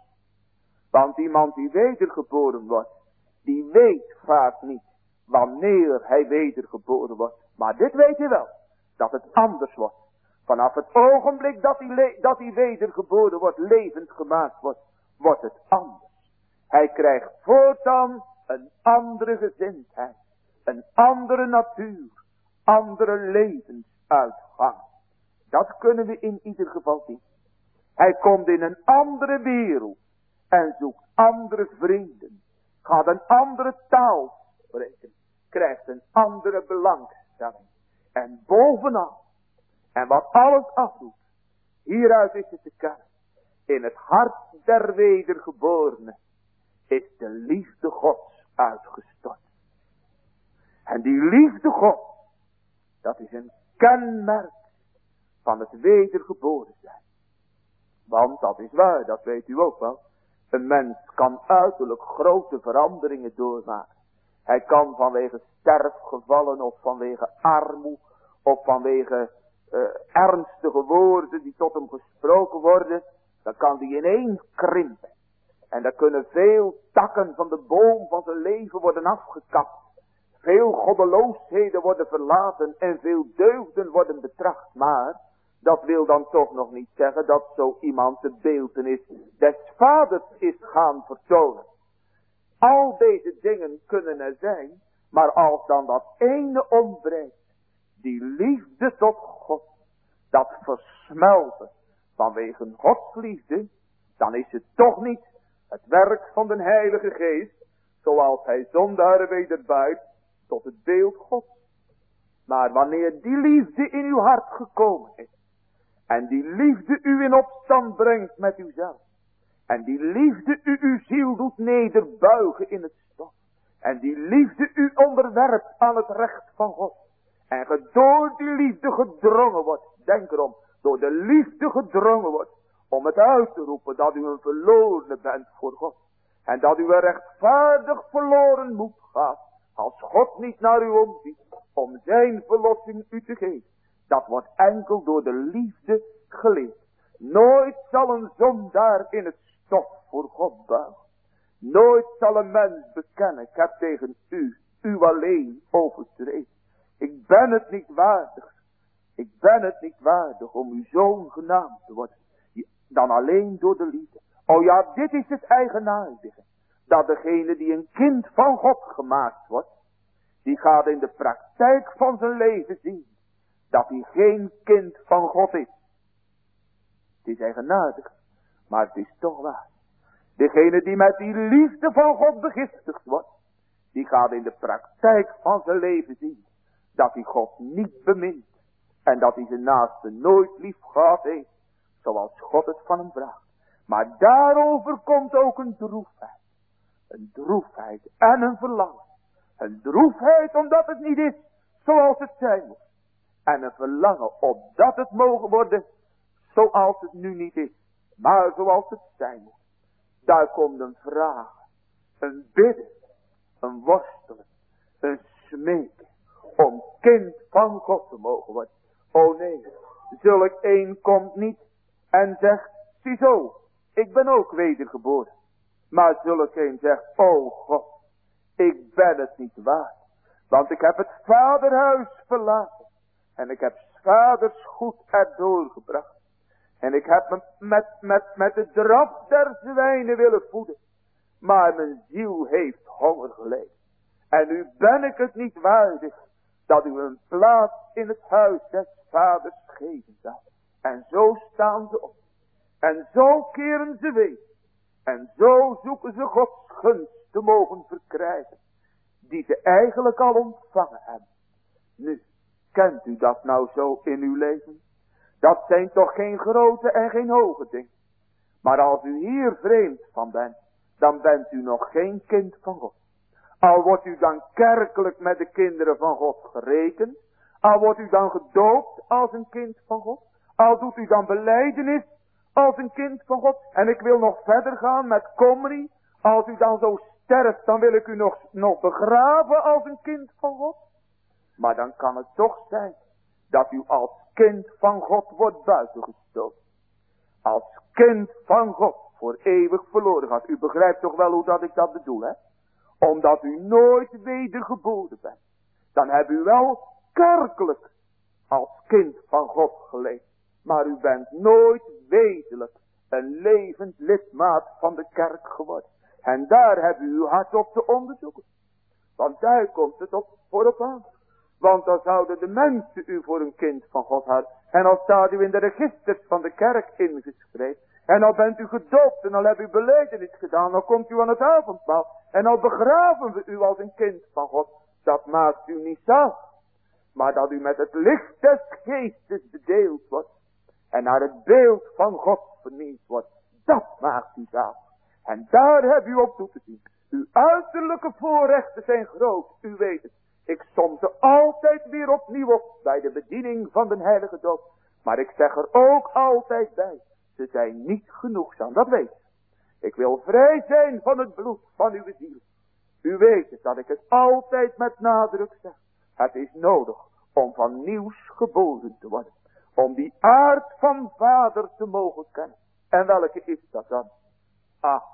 Want iemand die wedergeboren wordt, die weet vaak niet wanneer hij wedergeboren wordt. Maar dit weet hij wel, dat het anders wordt. Vanaf het ogenblik dat hij wedergeboren wordt, levend gemaakt wordt, wordt het anders. Hij krijgt voortaan een andere gezindheid, een andere natuur, andere levensuitgang. Dat kunnen we in ieder geval zien. Hij komt in een andere wereld en zoekt andere vrienden, gaat een andere taal spreken, krijgt een andere belangstelling. En bovenal, en wat alles afdoet, hieruit is het te kennen, in het hart der wedergeborenen is de liefde Gods uitgestort. En die liefde Gods, dat is een kenmerk van het wedergeboren zijn. Want dat is waar, dat weet u ook wel. Een mens kan uiterlijk grote veranderingen doormaken. Hij kan vanwege sterfgevallen of vanwege armoede of vanwege ernstige woorden die tot hem gesproken worden, dan kan hij ineens krimpen. En daar kunnen veel takken van de boom van zijn leven worden afgekapt. Veel goddeloosheden worden verlaten en veel deugden worden betracht. Maar dat wil dan toch nog niet zeggen dat zo iemand de beeltenis des vaders is gaan vertonen. Al deze dingen kunnen er zijn, maar als dan dat ene ontbreekt, die liefde tot God, dat versmelten vanwege Gods liefde, dan is het toch niet het werk van de Heilige Geest, zoals hij zondaren wederbuit tot het beeld Gods. Maar wanneer die liefde in uw hart gekomen is, en die liefde u in opstand brengt met uzelf, en die liefde u uw ziel doet nederbuigen in het stof, en die liefde u onderwerpt aan het recht van God, en ge door die liefde gedrongen wordt, denk erom, door de liefde gedrongen wordt, om het uit te roepen dat u een verlorene bent voor God, en dat u er rechtvaardig verloren moet gaan, als God niet naar u omziet, om zijn verlossing u te geven. Dat wordt enkel door de liefde geleerd. Nooit zal een zondaar in het stof voor God buigen. Nooit zal een mens bekennen, ik heb tegen u alleen overtreden. Ik ben het niet waardig. Ik ben het niet waardig om uw zoon genaamd te worden. Dan alleen door de liefde. Oh ja, dit is het eigenaardige. Dat degene die een kind van God gemaakt wordt, die gaat in de praktijk van zijn leven zien dat hij geen kind van God is. Het is eigenaardig, maar het is toch waar. Degene die met die liefde van God begiftigd wordt, die gaat in de praktijk van zijn leven zien dat hij God niet bemint en dat hij zijn naaste nooit lief gehad heeft, zoals God het van hem vraagt. Maar daarover komt ook een droefheid. Een droefheid en een verlangen. Een droefheid omdat het niet is zoals het zijn moet. En een verlangen opdat het mogen worden zoals het nu niet is, maar zoals het zijn moet. Daar komt een vraag, een bidden, een worstelen, een smeken om kind van God te mogen worden. O nee, zulk een komt niet en zegt, ziezo, ik ben ook wedergeboren. Maar zulk een zegt, o God, ik ben het niet waard. Want ik heb het vaderhuis verlaten. En ik heb 's vaders goed erdoor gebracht. En ik heb me met de draf der zwijnen willen voeden. Maar mijn ziel heeft honger geleden. En nu ben ik het niet waardig dat u een plaats in het huis des vaders geven zou. En zo staan ze op. En zo keren ze weer. En zo zoeken ze Gods gunst te mogen verkrijgen. Die ze eigenlijk al ontvangen hebben. Nu, kent u dat nou zo in uw leven? Dat zijn toch geen grote en geen hoge dingen. Maar als u hier vreemd van bent, dan bent u nog geen kind van God. Al wordt u dan kerkelijk met de kinderen van God gerekend. Al wordt u dan gedoopt als een kind van God. Al doet u dan belijdenis als een kind van God. En ik wil nog verder gaan met comrie. Als u dan zo sterft, dan wil ik u nog begraven als een kind van God. Maar dan kan het toch zijn dat u als kind van God wordt buitengestoten. Als kind van God voor eeuwig verloren gaat. U begrijpt toch wel hoe dat ik dat bedoel, hè? Omdat u nooit wedergeboren bent. Dan hebt u wel kerkelijk als kind van God geleefd. Maar u bent nooit wezenlijk een levend lidmaat van de kerk geworden. En daar hebt u uw hart op te onderzoeken. Want daar komt het op aan. Want dan zouden de mensen u voor een kind van God houden. En dan staat u in de registers van de kerk ingeschreven. En dan bent u gedoopt en dan hebt u belijdenis gedaan. Dan komt u aan het avondmaal. En dan begraven we u als een kind van God. Dat maakt u niet zalig. Maar dat u met het licht des geestes bedeeld wordt. En naar het beeld van God vernieuwd wordt. Dat maakt u zalig. En daar heb u op toe te zien. Uw uiterlijke voorrechten zijn groot. U weet het. Ik som ze altijd weer opnieuw op bij de bediening van de heilige doop. Maar ik zeg er ook altijd bij. Ze zijn niet genoegzaam, dat weet je. Ik wil vrij zijn van het bloed van uw ziel. U weet het, dat ik het altijd met nadruk zeg. Het is nodig om van nieuws geboren te worden. Om die aard van vader te mogen kennen. En welke is dat dan?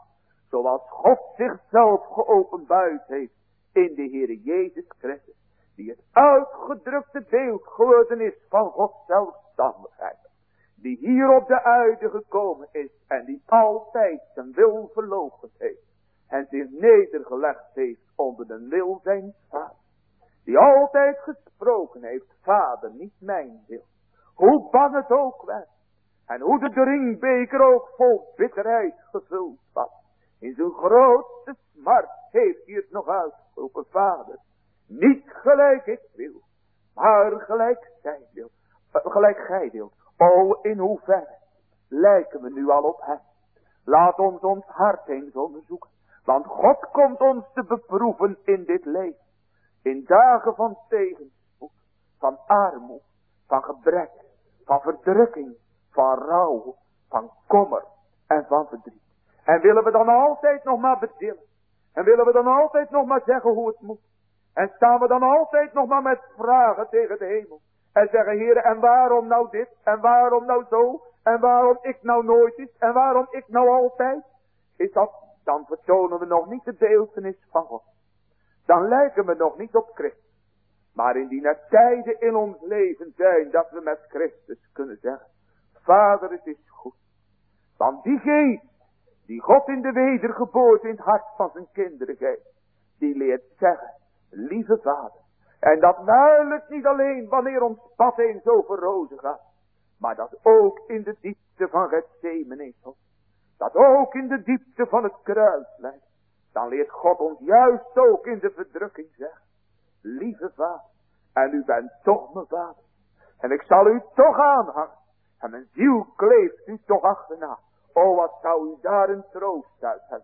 Zoals God zichzelf geopenbaard heeft in de Heere Jezus Christus. Die het uitgedrukte beeld geworden is van Gods zelfstandigheid. Die hier op de aarde gekomen is en die altijd zijn wil verloochend heeft. En zich nedergelegd heeft onder de wil zijn vader. Die altijd gesproken heeft, Vader, niet mijn wil. Hoe bang het ook werd. En hoe de drinkbeker ook vol bitterheid gevuld was. In zijn grootste smart heeft hij het nog uitgesproken, Vader. Niet gelijk ik wil, maar gelijk zij wil. Gelijk gij wilt. O, in hoeverre lijken we nu al op hem. Laat ons hart eens onderzoeken. Want God komt ons te beproeven in dit leven. In dagen van tegenspoed, van armoede, van gebrek, van verdrukking, van rouw, van kommer en van verdriet. En willen we dan altijd nog maar bedillen. En willen we dan altijd nog maar zeggen hoe het moet. En staan we dan altijd nog maar met vragen tegen de hemel. En zeggen, Heere, en waarom nou dit? En waarom nou zo? En waarom ik nou nooit is? En waarom ik nou altijd? Is dat, dan vertonen we nog niet de beeltenis van God. Dan lijken we nog niet op Christus. Maar indien er tijden in ons leven zijn dat we met Christus kunnen zeggen, Vader, het is goed. Want die geest, die God in de wedergeboorte in het hart van zijn kinderen geeft, die leert zeggen, lieve Vader. En dat waarlijk niet alleen wanneer ons pad eens over rozen gaat. Maar dat ook in de diepte van Getsemane is. Dat ook in de diepte van het kruis lijkt. Dan leert God ons juist ook in de verdrukking zeggen. Lieve Vader. En u bent toch mijn Vader. En ik zal u toch aanhangen. En mijn ziel kleeft u toch achterna. O, wat zou u daar een troost uit hebben.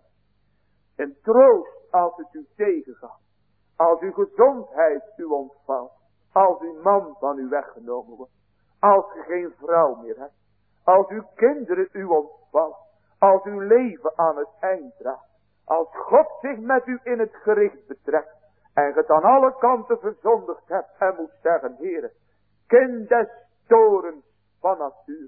Een troost als het u tegengaat. Als uw gezondheid u ontvalt. Als uw man van u weggenomen wordt. Als u geen vrouw meer hebt. Als uw kinderen u ontvallen. Als uw leven aan het eind draagt. Als God zich met u in het gericht betrekt. En het aan alle kanten verzondigd hebt. En moet zeggen, Heere. Kind des torens van natuur.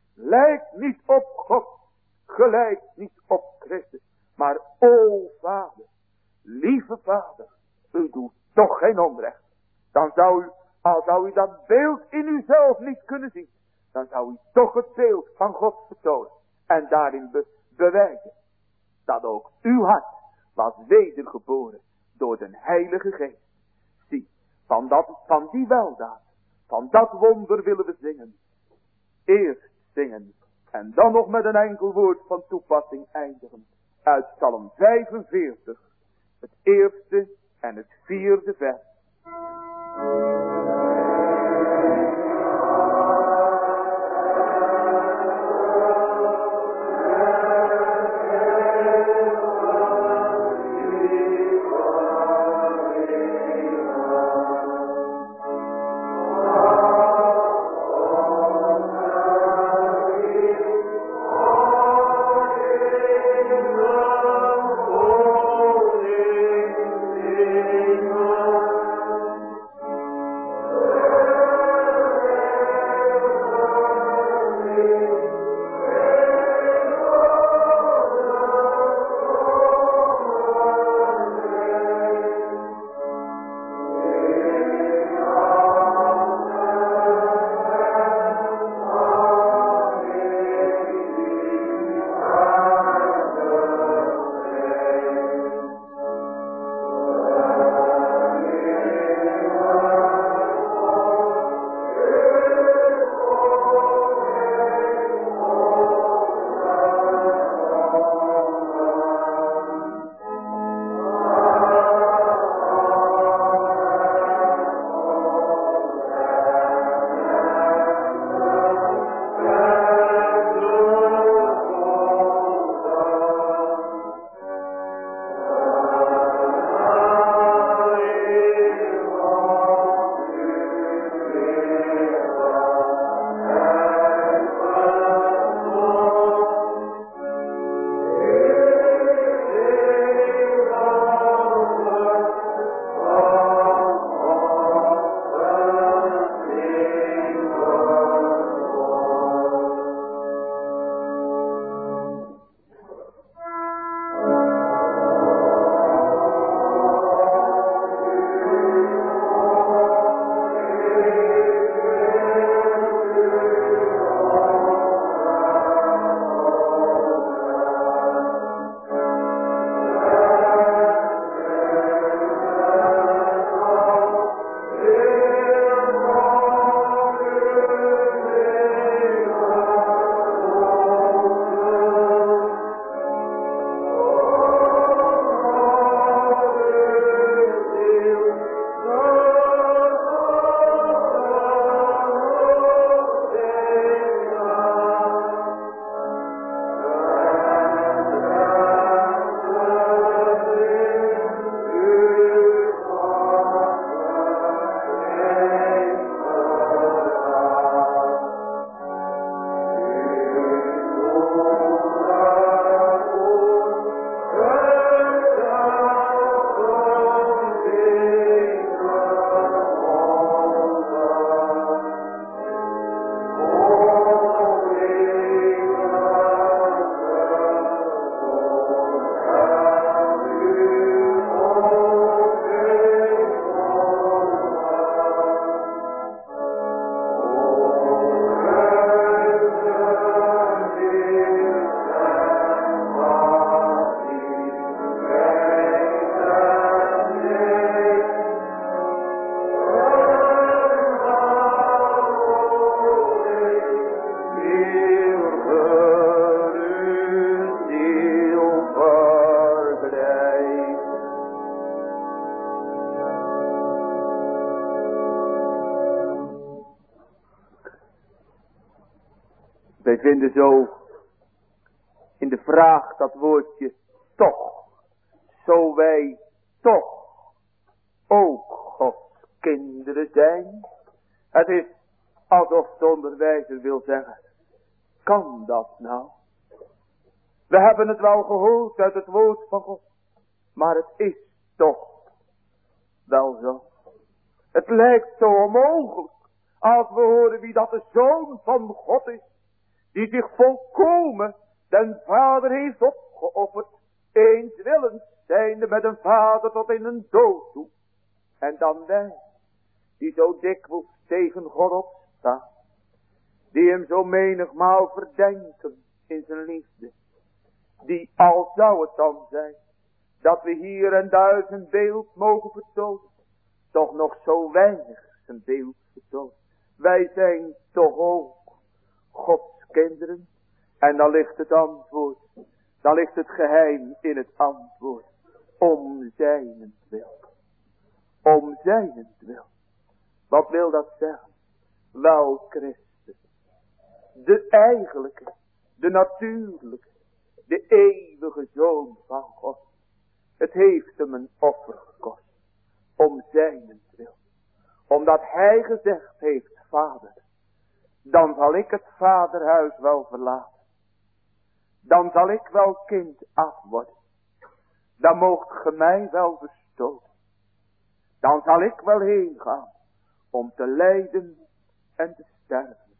Lijkt niet op God. Gelijk niet op Christus. Maar o Vader. Lieve Vader. U doet toch geen onrecht. Dan zou u, al zou u dat beeld in uzelf niet kunnen zien. Dan zou u toch het beeld van God vertonen. En daarin bewijzen. Dat ook uw hart was wedergeboren door de Heilige Geest. Zie, van die weldaad. Van dat wonder willen we zingen. Eerst zingen. En dan nog met een enkel woord van toepassing eindigen. Uit Psalm 45. Het eerste en het vierde vers. vinden zo in de vraag dat woordje toch. Zo wij toch ook Gods kinderen zijn. Het is alsof de onderwijzer wil zeggen, kan dat nou? We hebben het wel gehoord uit het woord van God, maar het is toch wel zo. Het lijkt zo onmogelijk als we horen wie dat de Zoon van God is, die zich volkomen den Vader heeft opgeofferd, eenswillens zijnde met een vader tot in een dood toe. En dan wij, die zo dikwijls tegen God opstaan, die hem zo menigmaal verdenken in zijn liefde, die al zou het dan zijn, dat we hier en daar zijn beeld mogen vertonen, toch nog zo weinig zijn beeld vertonen. Wij zijn toch ook Gods kinderen. En dan ligt het antwoord, dan ligt het geheim in het antwoord. Om zijnentwil. Om zijnentwil. Wat wil dat zeggen? Wel, Christus. De eigenlijke, de natuurlijke, de eeuwige Zoon van God. Het heeft hem een offer gekost. Om zijnentwil. Omdat hij gezegd heeft, Vader, dan zal ik het vaderhuis wel verlaten. Dan zal ik wel kind af worden. Dan moogt ge mij wel verstoten. Dan zal ik wel heen gaan om te lijden en te sterven.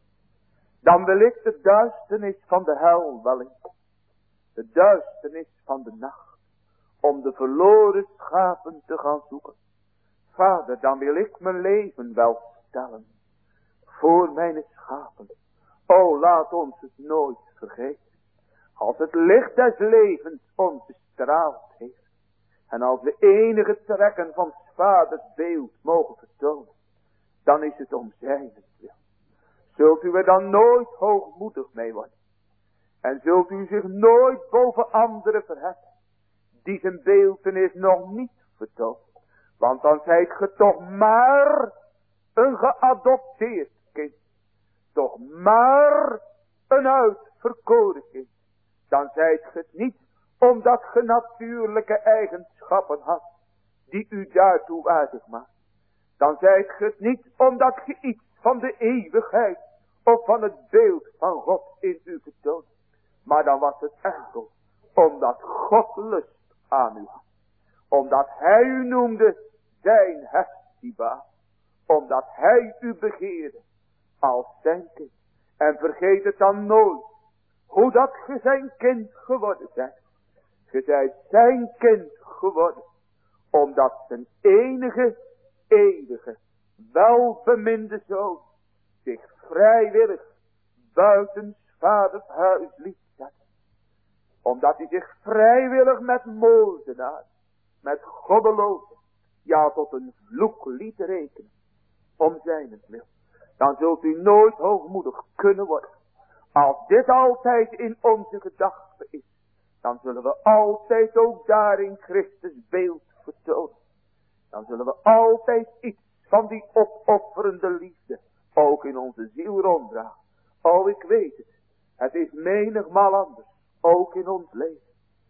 Dan wil ik de duisternis van de hel wel in. De duisternis van de nacht. Om de verloren schapen te gaan zoeken. Vader, dan wil ik mijn leven wel stellen. Voor mijn schapen. O, laat ons het nooit vergeten. Als het licht des levens ons bestraald heeft. En als we enige trekken van 's vaders beeld mogen vertonen. Dan is het om zijnentwil. Zult u er dan nooit hoogmoedig mee worden. En zult u zich nooit boven anderen verheffen. Die zijn beeltenis nog niet vertoont. Want dan zijt ge toch maar een geadopteerd kind. Toch maar een uitverkoren kind. Dan zijt ge het niet omdat ge natuurlijke eigenschappen had. Die u daartoe waardig maakt. Dan zijt ge het niet omdat ge iets van de eeuwigheid. Of van het beeld van God in u vertoont. Maar dan was het enkel omdat God lust aan u had. Omdat hij u noemde zijn Hepzibah. Omdat hij u begeerde als zijn kind. En vergeet het dan nooit. Hoe dat ge zijn kind geworden zijt. Ge zijt zijn kind geworden. Omdat zijn enige, eeuwige, welbeminde zoon zich vrijwillig buiten 's vaders huis liet zetten. Omdat hij zich vrijwillig met moordenaars, met goddelozen, ja tot een vloek liet rekenen. Om zijnentwil. Dan zult u nooit hoogmoedig kunnen worden. Als dit altijd in onze gedachten is. Dan zullen we altijd ook daarin Christus beeld vertonen. Dan zullen we altijd iets van die opofferende liefde. Ook in onze ziel ronddragen. Oh, ik weet het. Het is menigmaal anders. Ook in ons leven.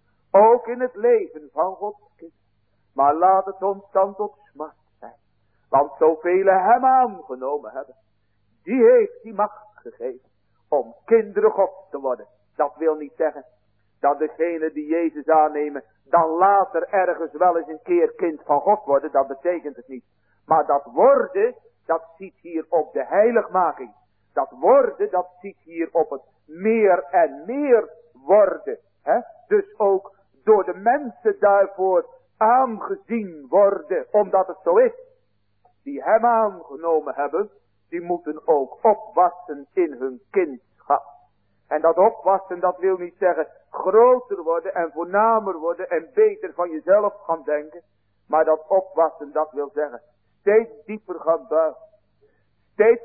Ook in het leven van Gods kind. Maar laat het ons dan tot smart zijn. Want zoveel hem aangenomen hebben. Die heeft die macht gegeven. Om kinderen Gods te worden. Dat wil niet zeggen. Dat degene die Jezus aannemen. Dan later ergens wel eens een keer kind van God worden. Dat betekent het niet. Maar dat worden. Dat ziet hier op de heiligmaking. Dat worden. Dat ziet hier op het meer en meer worden. Dus ook door de mensen daarvoor aangezien worden. Omdat het zo is. Die hem aangenomen hebben. Die moeten ook opwassen in hun kindschap. En dat opwassen, dat wil niet zeggen groter worden en voornamer worden en beter van jezelf gaan denken. Maar dat opwassen, dat wil zeggen steeds dieper gaan buigen. Steeds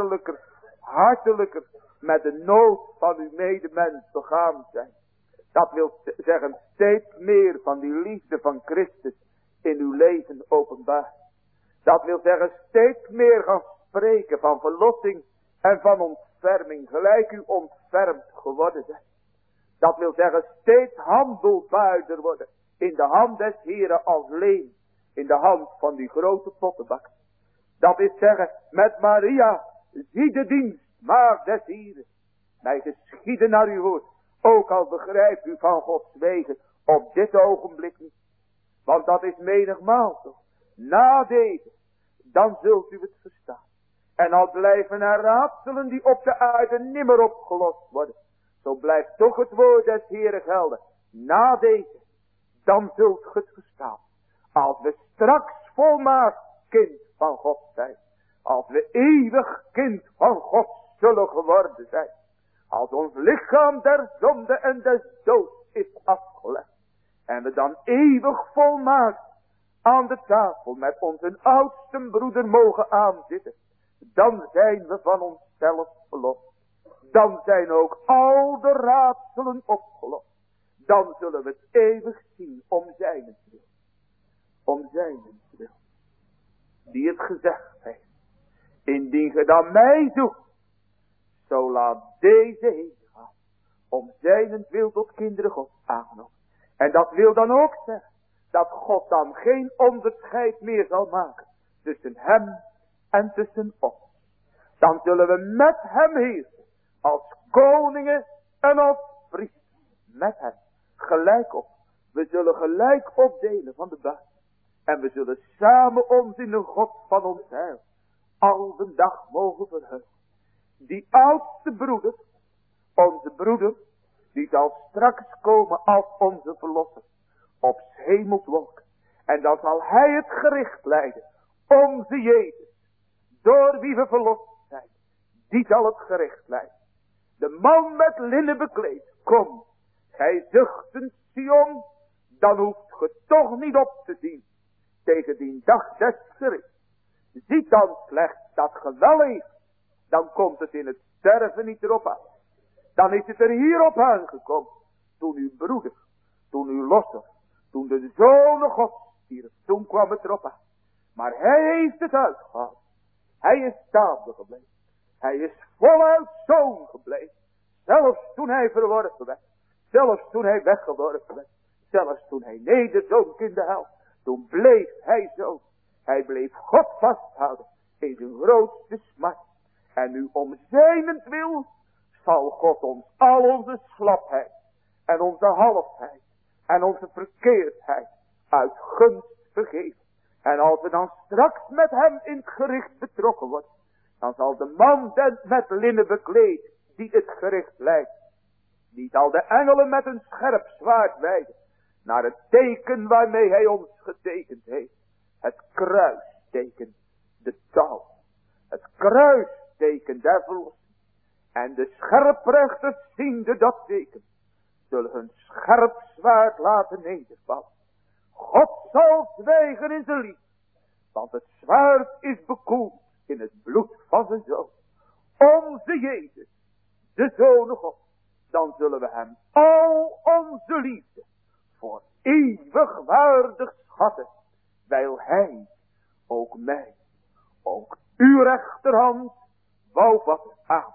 hartelijker met de nood van uw medemens begaan zijn. Dat wil zeggen steeds meer van die liefde van Christus in uw leven openbaar. Dat wil zeggen steeds meer gaan spreken van verlossing en van ontferming gelijk u ontfermd geworden bent. Dat wil zeggen steeds handelbaarder worden. In de hand des Heren als leem. In de hand van die grote pottenbak. Dat is zeggen, met Maria, zie de dienst, maagd des Heren. Mij geschieden naar uw woord. Ook al begrijpt u van Gods wegen op dit ogenblik niet. Want dat is menigmaal zo. Na deze, dan zult u het verstaan. En al blijven er raadselen die op de aarde nimmer opgelost worden. Zo blijft toch het woord des Heren gelden. Na deze, dan zult ge het verstaan. Als we straks volmaakt kind van God zijn. Als we eeuwig kind van God zullen geworden zijn. Als ons lichaam der zonde en des doods is afgelegd. En we dan eeuwig volmaakt aan de tafel met onze oudste broeder mogen aanzitten. Dan zijn we van onszelf verlost. Dan zijn ook al de raadselen opgelost. Dan zullen we het eeuwig zien om zijnentwil. Om zijnentwil. Die het gezegd heeft. Indien ge dan mij zoekt. Zo laat deze heen gaan. Om zijnentwil tot kinderen God aangenomen. En dat wil dan ook zeggen. Dat God dan geen onderscheid meer zal maken. Tussen hem en tussen ons. Dan zullen we met hem heersen. Als koningen en als priesters. Met hem. Gelijk op. We zullen gelijk opdelen van de buit. En we zullen samen ons in de God van ons heil. Al de dag mogen verheugen. Die oudste broeder. Onze broeder. Die zal straks komen als onze verlosser. Op 's hemels wolken. En dan zal hij het gericht leiden. Onze Jezus. Door wie we verlost zijn. Die zal het gericht leiden. De man met linnen bekleed. Kom. Gij zuchtend Sion. Dan hoeft ge toch niet op te zien. Tegen die dag des gerichts. Ziet dan slechts dat ge wel leeft. Dan komt het in het sterven niet erop aan. Dan is het er hierop aangekomen. Toen uw broeder. Toen uw losser. Toen de Zoon God stierf. Toen kwam het erop aan. Maar hij heeft het uitgehaald. Hij is staande gebleven. Hij is voluit zoon gebleven. Zelfs toen hij verworpen werd. Zelfs toen hij weggeworpen werd. Zelfs toen hij nederzonk in de hel. Toen bleef hij zoon. Hij bleef God vasthouden. In zijn grootste smart. En nu om zijnentwil zal God ons al onze slapheid. En onze halfheid. En onze verkeerdheid. Uit gunst vergeven. En als we dan straks met hem in het gericht betrokken worden. Dan zal de man met linnen bekleed. Die het gericht leidt. Die zal de engelen met een scherp zwaard wijden. Naar het teken waarmee hij ons getekend heeft. Het kruisteken. De touw. Het kruisteken der verlossing. En de scherprechters ziende dat teken. Zullen hun scherp zwaard laten nedervallen. God zal zwijgen in zijn liefde. Want het zwaard is bekoeld in het bloed van zijn zoon. Onze Jezus. De Zoon God. Dan zullen we hem al onze liefde. Voor eeuwig waardig schatten. Wijl hij ook mij. Ook uw rechterhand. Wou vatten. Amen.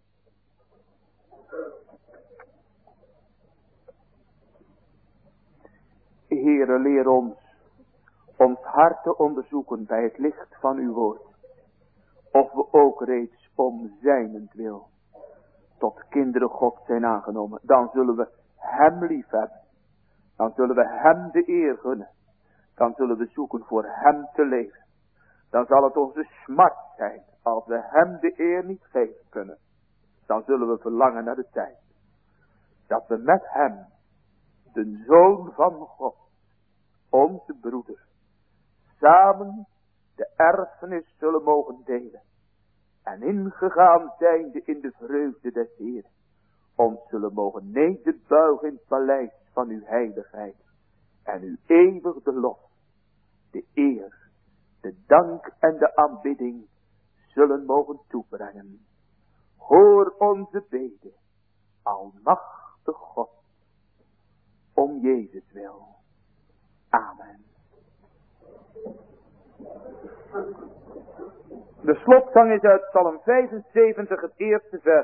Heere, leer ons hart te onderzoeken bij het licht van uw woord. Of we ook reeds om zijnentwil tot kinderen God zijn aangenomen. Dan zullen we hem lief hebben. Dan zullen we hem de eer gunnen. Dan zullen we zoeken voor hem te leven. Dan zal het onze smart zijn als we hem de eer niet geven kunnen. Dan zullen we verlangen naar de tijd. Dat we met hem, de Zoon van God, onze broeder, samen de erfenis zullen mogen delen. En ingegaan zijnde in de vreugde des Heeren. Ons zullen mogen nederbuigen in het paleis van uw heiligheid. En uw eeuwig de lof, de eer, de dank en de aanbidding zullen mogen toebrengen. Hoor onze bede, almachtig God, om Jezus wil. Amen. De slotzang is uit Psalm 75, het eerste vers.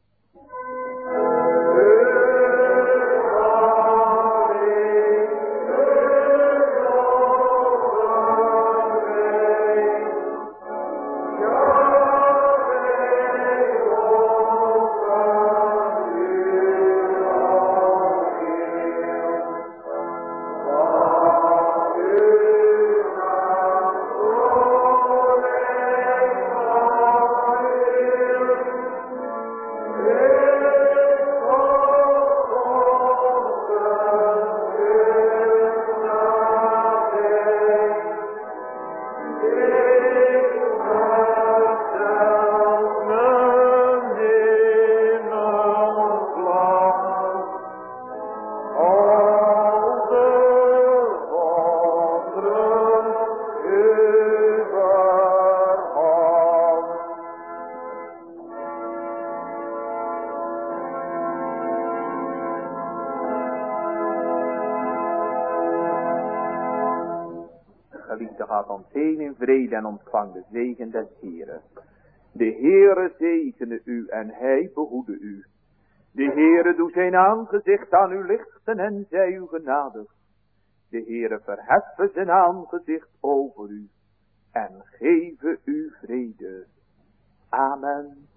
Geliefde, gaat ons heen in vrede en ontvang de zegen des Heeren. De Heere zegene u en hij behoede u. De Heere doet zijn aangezicht aan u lichten en zij u genadig. De Heere verheffen zijn aangezicht over u en geven u vrede. Amen.